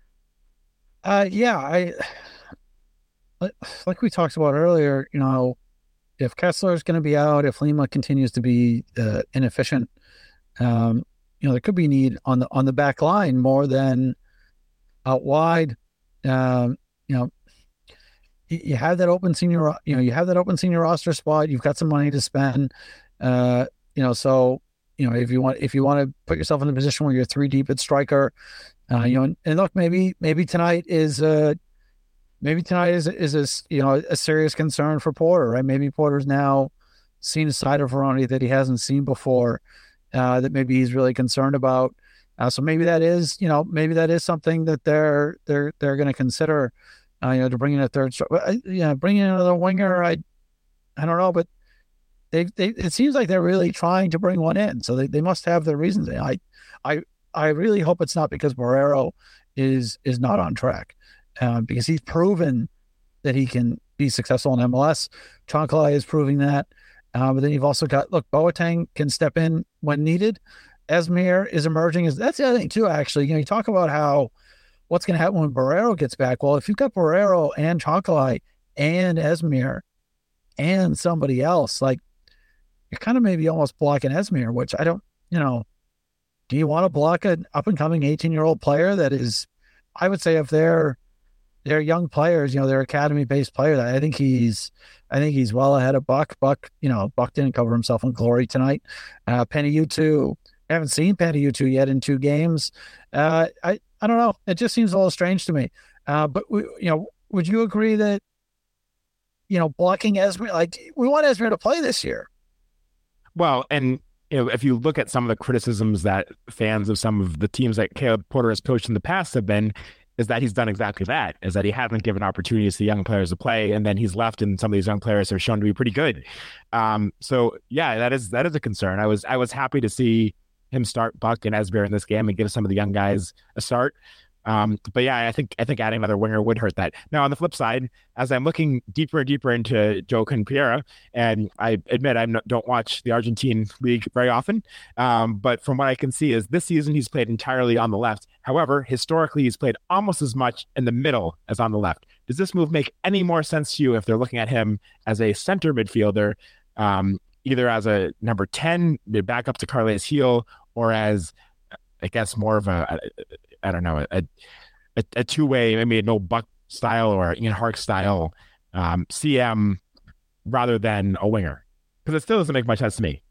Yeah, like we talked about earlier, if Kessler is going to be out, if Lima continues to be inefficient, there could be need on the back line more than out wide. You have that open senior, roster spot. You've got some money to spend. So if you want to put yourself in a position where you're 3 deep at striker, and look, maybe tonight is a serious concern for Porter, right? Maybe Porter's now seen a side of Varone that he hasn't seen before, that maybe he's really concerned about. So maybe that is something that they're going to consider, to bring in a third, bring in another winger. I don't know, but it seems like they're really trying to bring one in. So they must have their reasons. I really hope it's not because Borrero is not on track. Because he's proven that he can be successful in MLS. Chancalay is proving that. But then you've also got, Boateng can step in when needed. Esmir is emerging. That's the other thing, too, actually. You talk about what's going to happen when Borrero gets back. Well, if you've got Borrero and Chancalay and Esmir and somebody else, you're kind of maybe almost blocking Esmir, which I don't, do you want to block an up-and-coming 18-year-old player that is, I would say if they're young players, they're academy-based players. I think he's well ahead of Buck. Buck didn't cover himself in glory tonight. Penny U2, I haven't seen Penny U2 yet in 2 games. I don't know. It just seems a little strange to me. But would you agree that blocking Esmir, we want Esmir to play this year? Well, and if you look at some of the criticisms that fans of some of the teams that Caleb Porter has coached in the past have been, is that he's done exactly that, is that he hasn't given opportunities to young players to play, and then he's left, and some of these young players are shown to be pretty good. So yeah, that is a concern. I was happy to see him start Buck and Esmir in this game and give some of the young guys a start. But yeah, I think adding another winger would hurt that. Now, on the flip side, as I'm looking deeper and deeper into Joe Campera, and I admit don't watch the Argentine league very often, but from what I can see is this season he's played entirely on the left. However, historically, he's played almost as much in the middle as on the left. Does this move make any more sense to you if they're looking at him as a center midfielder, either as a number 10, back up to Carles Heel, or as, I guess, more of a two-way, maybe no Buck style or Ian Hark style CM rather than a winger? Because it still doesn't make much sense to me.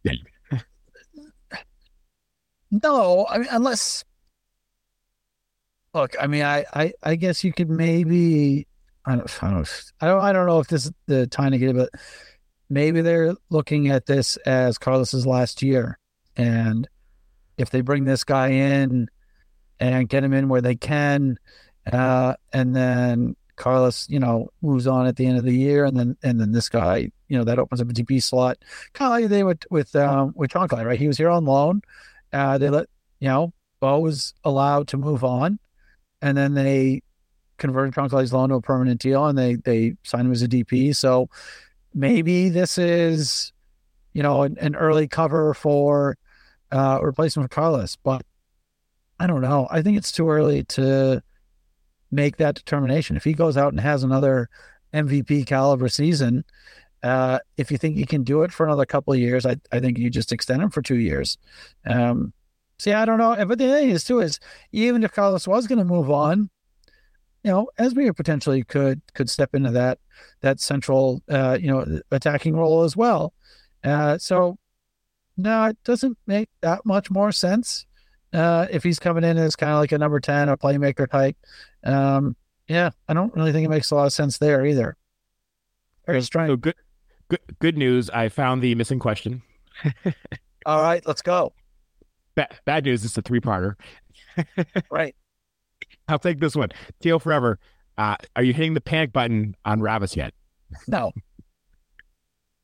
No, I mean, unless, look, I mean, I guess you could maybe, I don't know if this is the time to get it, but maybe they're looking at this as Carlos's last year, and if they bring this guy in and get him in where they can, and then Carlos, moves on at the end of the year, and then this guy, that opens up a DP slot, kind of like they would with Chancalay, right? He was here on loan. They let, Bo was allowed to move on, and then they converted Chancalay's loan to a permanent deal, and they signed him as a DP. So maybe this is, an early cover for replacement for Carlos, but I don't know. I think it's too early to make that determination. If he goes out and has another MVP caliber season, if you think he can do it for another couple of years, I think you just extend him for 2 years. See, I don't know. But the thing is, too, is even if Carlos was going to move on, Esmir potentially could step into that central, attacking role as well. So, no, it doesn't make that much more sense. If he's coming in as kind of like a number 10 or playmaker type. Yeah, I don't really think it makes a lot of sense there either. Very strange. So good news. I found the missing question. All right, let's go. Bad news. It's a 3-parter. Right. I'll take this one. Teal Forever. Are you hitting the panic button on Ravis yet? No.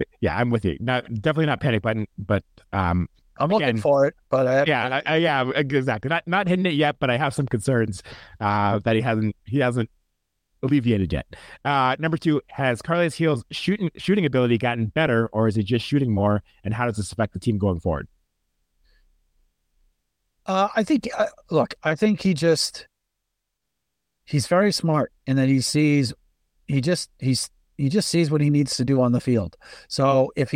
Yeah, I'm with you. Definitely not panic button, but I'm looking for it, but exactly. Not hitting it yet, but I have some concerns that he hasn't alleviated yet. Number 2, has Carles Gil's shooting ability gotten better, or is he just shooting more? And how does this affect the team going forward? I think, I think he's very smart in that he just sees what he needs to do on the field. So if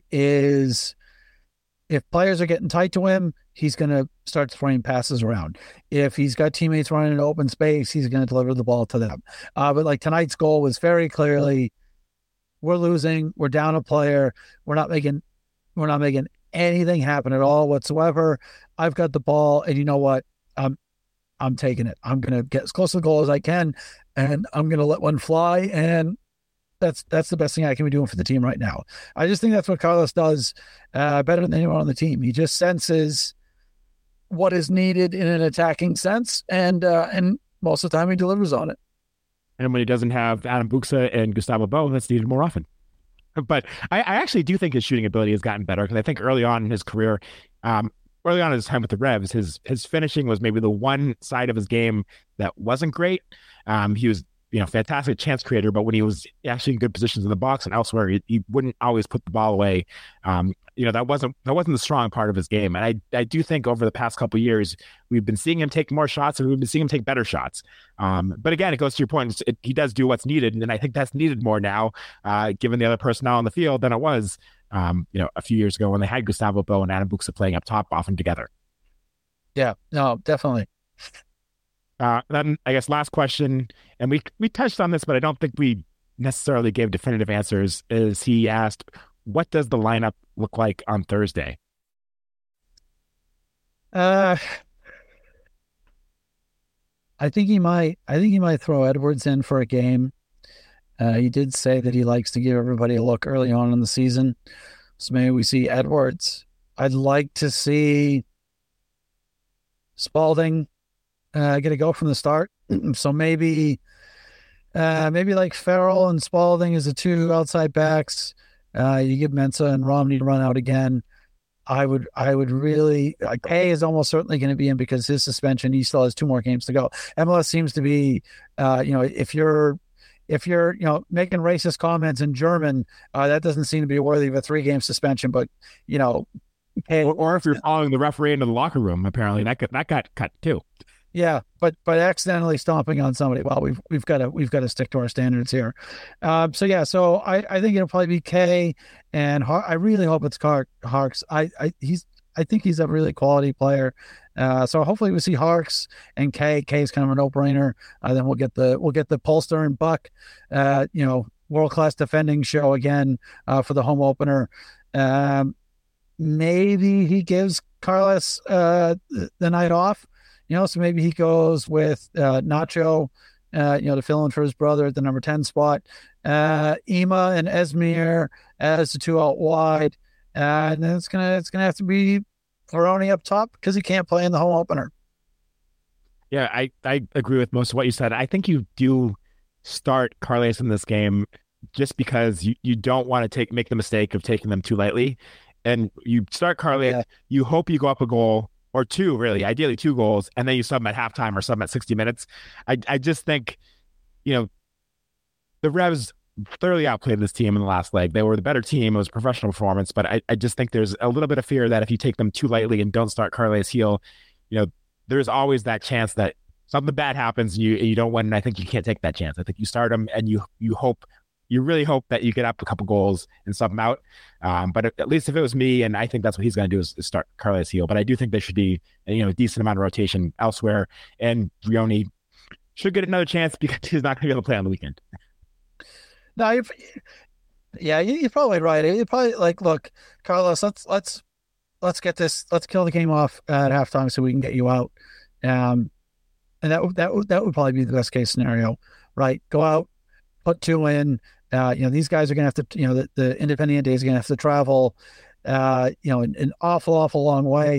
players are getting tight to him, he's going to start throwing passes around. If he's got teammates running in open space, he's going to deliver the ball to them. But like tonight's goal was very clearly, we're losing, we're down a player, we're not making anything happen at all whatsoever. I've got the ball, and you know what? I'm taking it. I'm going to get as close to the goal as I can, and I'm going to let one fly, and that's the best thing I can be doing for the team right now. I just think that's what Carles does better than anyone on the team. He just senses what is needed in an attacking sense, and most of the time he delivers on it. And when he doesn't have Adam Buksa and Gustavo Bo, that's needed more often. But I actually do think his shooting ability has gotten better, because I think early on in his career, early on in his time with the Revs, his finishing was maybe the one side of his game that wasn't great. He was fantastic chance creator, but when he was actually in good positions in the box and elsewhere, he wouldn't always put the ball away. That wasn't the strong part of his game. And I do think over the past couple of years, we've been seeing him take more shots, and we've been seeing him take better shots. But again, it goes to your point. He does do what's needed. And I think that's needed more now, given the other personnel on the field, than it was, a few years ago when they had Gustavo Bo and Adam Buksa playing up top often together. Yeah, no, definitely. Then I guess last question, and we touched on this, but I don't think we necessarily gave definitive answers, is he asked, what does the lineup look like on Thursday? I think he might throw Edwards in for a game. He did say that he likes to give everybody a look early on in the season. So maybe we see Edwards. I'd like to see Spalding get a go from the start. So maybe like Farrell and Spalding as the 2 outside backs. You give Mensah and Romney to run out again. I would really, Kay is almost certainly going to be in because his suspension, he still has 2 more games to go. MLS seems to be, if you're making racist comments in German, that doesn't seem to be worthy of a 3-game suspension. But Kay, or if you're following the referee into the locker room, apparently that got cut too. Yeah, but accidentally stomping on somebody. Well, we've got to stick to our standards here. So I think it'll probably be Kay, and I really hope it's Harkes. I think he's a really quality player. So hopefully we see Harkes and Kay. Kay's kind of a no-brainer. Then we'll get the Polster and Buck, world-class defending show again for the home opener. Maybe he gives Carles the night off. So maybe he goes with Nacho, to fill in for his brother at the number 10 spot. Ema and Esmir as the 2 out wide. And then it's gonna have to be Ferroni up top because he can't play in the home opener. Yeah, I agree with most of what you said. I think you do start Carles in this game just because you don't want to make the mistake of taking them too lightly. And you start Carles, you hope you go up a goal or 2, really, ideally 2 goals, and then you sub them at halftime or sub them at 60 minutes. I just think, the Revs thoroughly outplayed this team in the last leg. They were the better team. It was a professional performance, but I just think there's a little bit of fear that if you take them too lightly and don't start Carles Gil, there's always that chance that something bad happens and you don't win, and I think you can't take that chance. I think you start them and you really hope that you get up a couple goals and sub them out. But at least if it was me, and I think that's what he's going to do is start Carles Gil. But I do think there should be a decent amount of rotation elsewhere, and Vrioni should get another chance because he's not going to be able to play on the weekend. No, you're probably right. You're probably look, Carles, let's get this. Let's kill the game off at halftime so we can get you out. And that would probably be the best case scenario, right? Go out, put 2 in. These guys are going to have to, the Independiente is going to have to travel, an awful long way.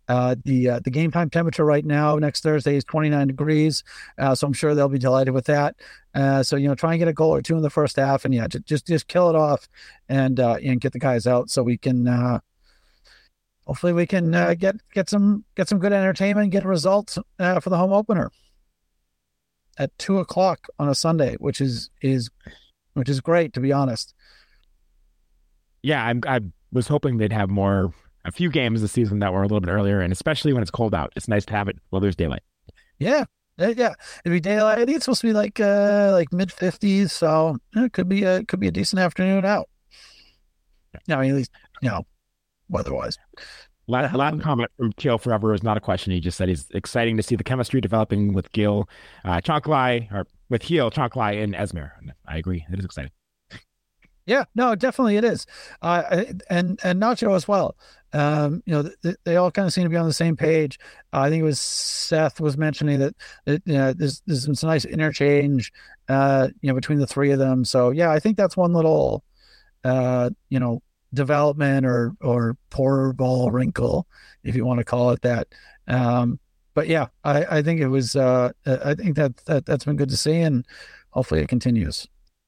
The game time temperature right now next Thursday is 29 degrees, so I'm sure they'll be delighted with that. So try and get a goal or two in the first half, and just kill it off and get the guys out so we can hopefully we can get some good entertainment, get a result for the home opener at 2:00 on a Sunday, which is great, to be honest. Yeah, I was hoping they'd have a few games this season that were a little bit earlier, and especially when it's cold out, it's nice to have it while there's daylight. Yeah. It'd be daylight. I think it's supposed to be like mid 50s, so it could be a decent afternoon out. Yeah, I mean, at least weather-wise. Last comment from Kale Forever is not a question. He just said he's exciting to see the chemistry developing with Gil, Chancellai, or with Gil, Chancellai, and Esmer. And I agree. It is exciting. Yeah, no, definitely it is. And Nacho as well. They all kind of seem to be on the same page. I think it was Seth was mentioning that there's some nice interchange, between the three of them. So yeah, I think that's one little, development or poor ball wrinkle, if you want to call it that. But yeah, I think it was. I think that's been good to see, and hopefully it continues.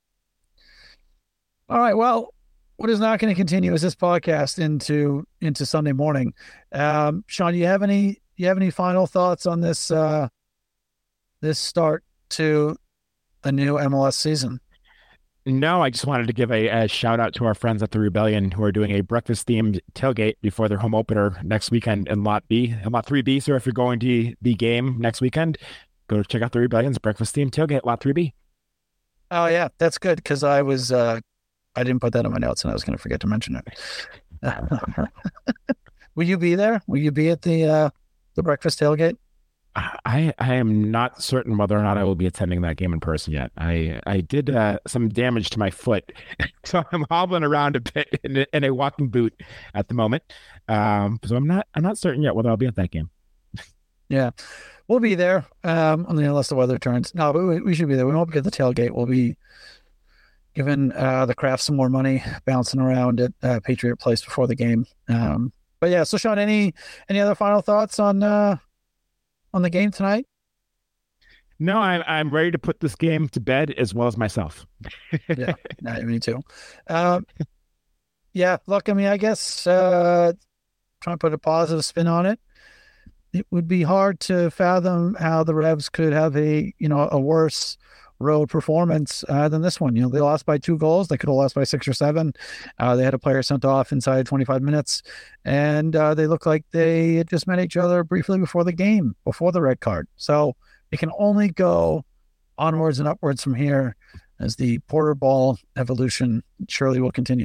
All right. Well, what is not going to continue is this podcast into Sunday morning. Sean, do you have any final thoughts on this this start to a new MLS season? No, I just wanted to give a shout out to our friends at the Rebellion who are doing a breakfast themed tailgate before their home opener next weekend in Lot 3B. So if you're going to the game next weekend, go check out the Rebellion's breakfast themed tailgate, Lot 3B. Oh yeah, that's good, because I was I didn't put that in my notes and I was going to forget to mention it. Will you be there? Will you be at the breakfast tailgate? I am not certain whether or not I will be attending that game in person yet. I did some damage to my foot, so I'm hobbling around a bit in a walking boot at the moment. So I'm not certain yet whether I'll be at that game. Yeah, we'll be there. Unless the weather turns. No, but we should be there. We won't be at the tailgate. We'll be giving the Kraft some more money, bouncing around at Patriot Place before the game. But yeah, so Sean, any other final thoughts on the game tonight? No, I'm ready to put this game to bed as well as myself. Yeah, me too. Yeah, look, I mean, I guess trying to put a positive spin on it. It would be hard to fathom how the Revs could have a worse road performance than this one. They lost by 2 goals. They could have lost by 6 or 7. They had a player sent off inside 25 minutes, and they looked like they had just met each other briefly before the game, before the red card. So it can only go onwards and upwards from here, as the Porter Ball evolution surely will continue.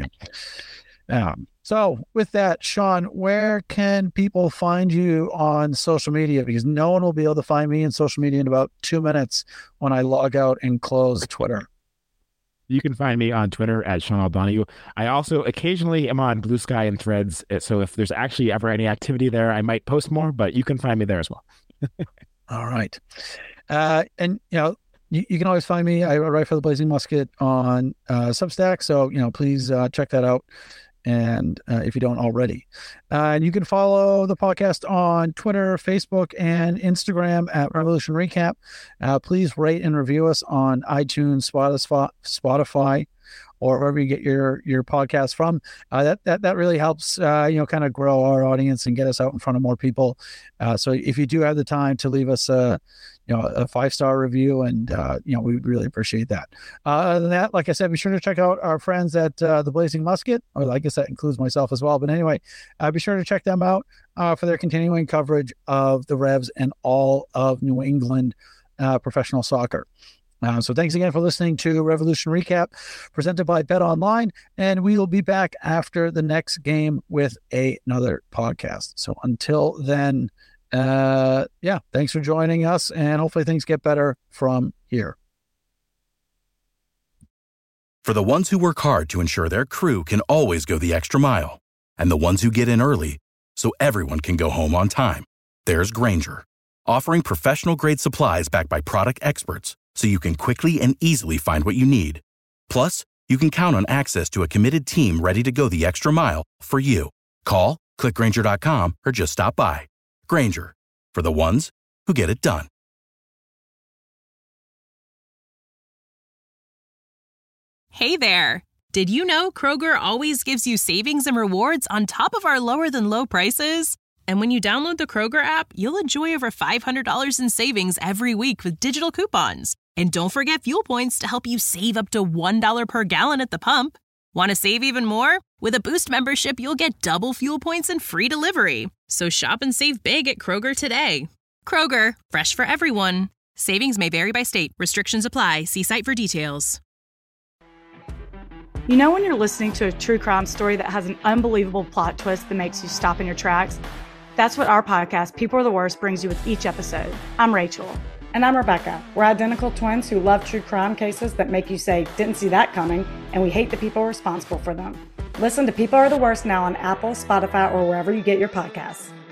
So with that, Sean, where can people find you on social media? Because no one will be able to find me in social media in about 2 minutes when I log out and close Twitter. You can find me on Twitter at Sean O'Donoghue. I also occasionally am on Blue Sky and Threads. So if there's actually ever any activity there, I might post more, but you can find me there as well. All right. And, you can always find me. I write for the Blazing Musket on Substack. So, please check that out. And if you don't already, and you can follow the podcast on Twitter, Facebook, and Instagram at Revolution Recap. Please rate and review us on iTunes, Spotify, or wherever you get your podcast from. That really helps, kind of grow our audience and get us out in front of more people. So if you do have the time to leave us a 5-star review, and we'd really appreciate that. Other than that, like I said, be sure to check out our friends at the Blazing Musket, or I guess that includes myself as well. But anyway, be sure to check them out for their continuing coverage of the Revs and all of New England professional soccer. So thanks again for listening to Revolution Recap, presented by Bet Online, and we will be back after the next game with another podcast. So until then, thanks for joining us, and hopefully things get better from here. For the ones who work hard to ensure their crew can always go the extra mile, and the ones who get in early so everyone can go home on time, there's Grainger, offering professional-grade supplies backed by product experts, so you can quickly and easily find what you need. Plus, you can count on access to a committed team ready to go the extra mile for you. Call, click Grainger.com, or just stop by. Grainger, for the ones who get it done. Hey there! Did you know Kroger always gives you savings and rewards on top of our lower than low prices? And when you download the Kroger app, you'll enjoy over $500 in savings every week with digital coupons. And don't forget fuel points to help you save up to $1 per gallon at the pump. Want to save even more? With a Boost membership, you'll get double fuel points and free delivery. So shop and save big at Kroger today. Kroger, fresh for everyone. Savings may vary by state. Restrictions apply. See site for details. You know when you're listening to a true crime story that has an unbelievable plot twist that makes you stop in your tracks? That's what our podcast, People Are the Worst, brings you with each episode. I'm Rachel. And I'm Rebecca. We're identical twins who love true crime cases that make you say, didn't see that coming, and we hate the people responsible for them. Listen to People Are the Worst now on Apple, Spotify, or wherever you get your podcasts.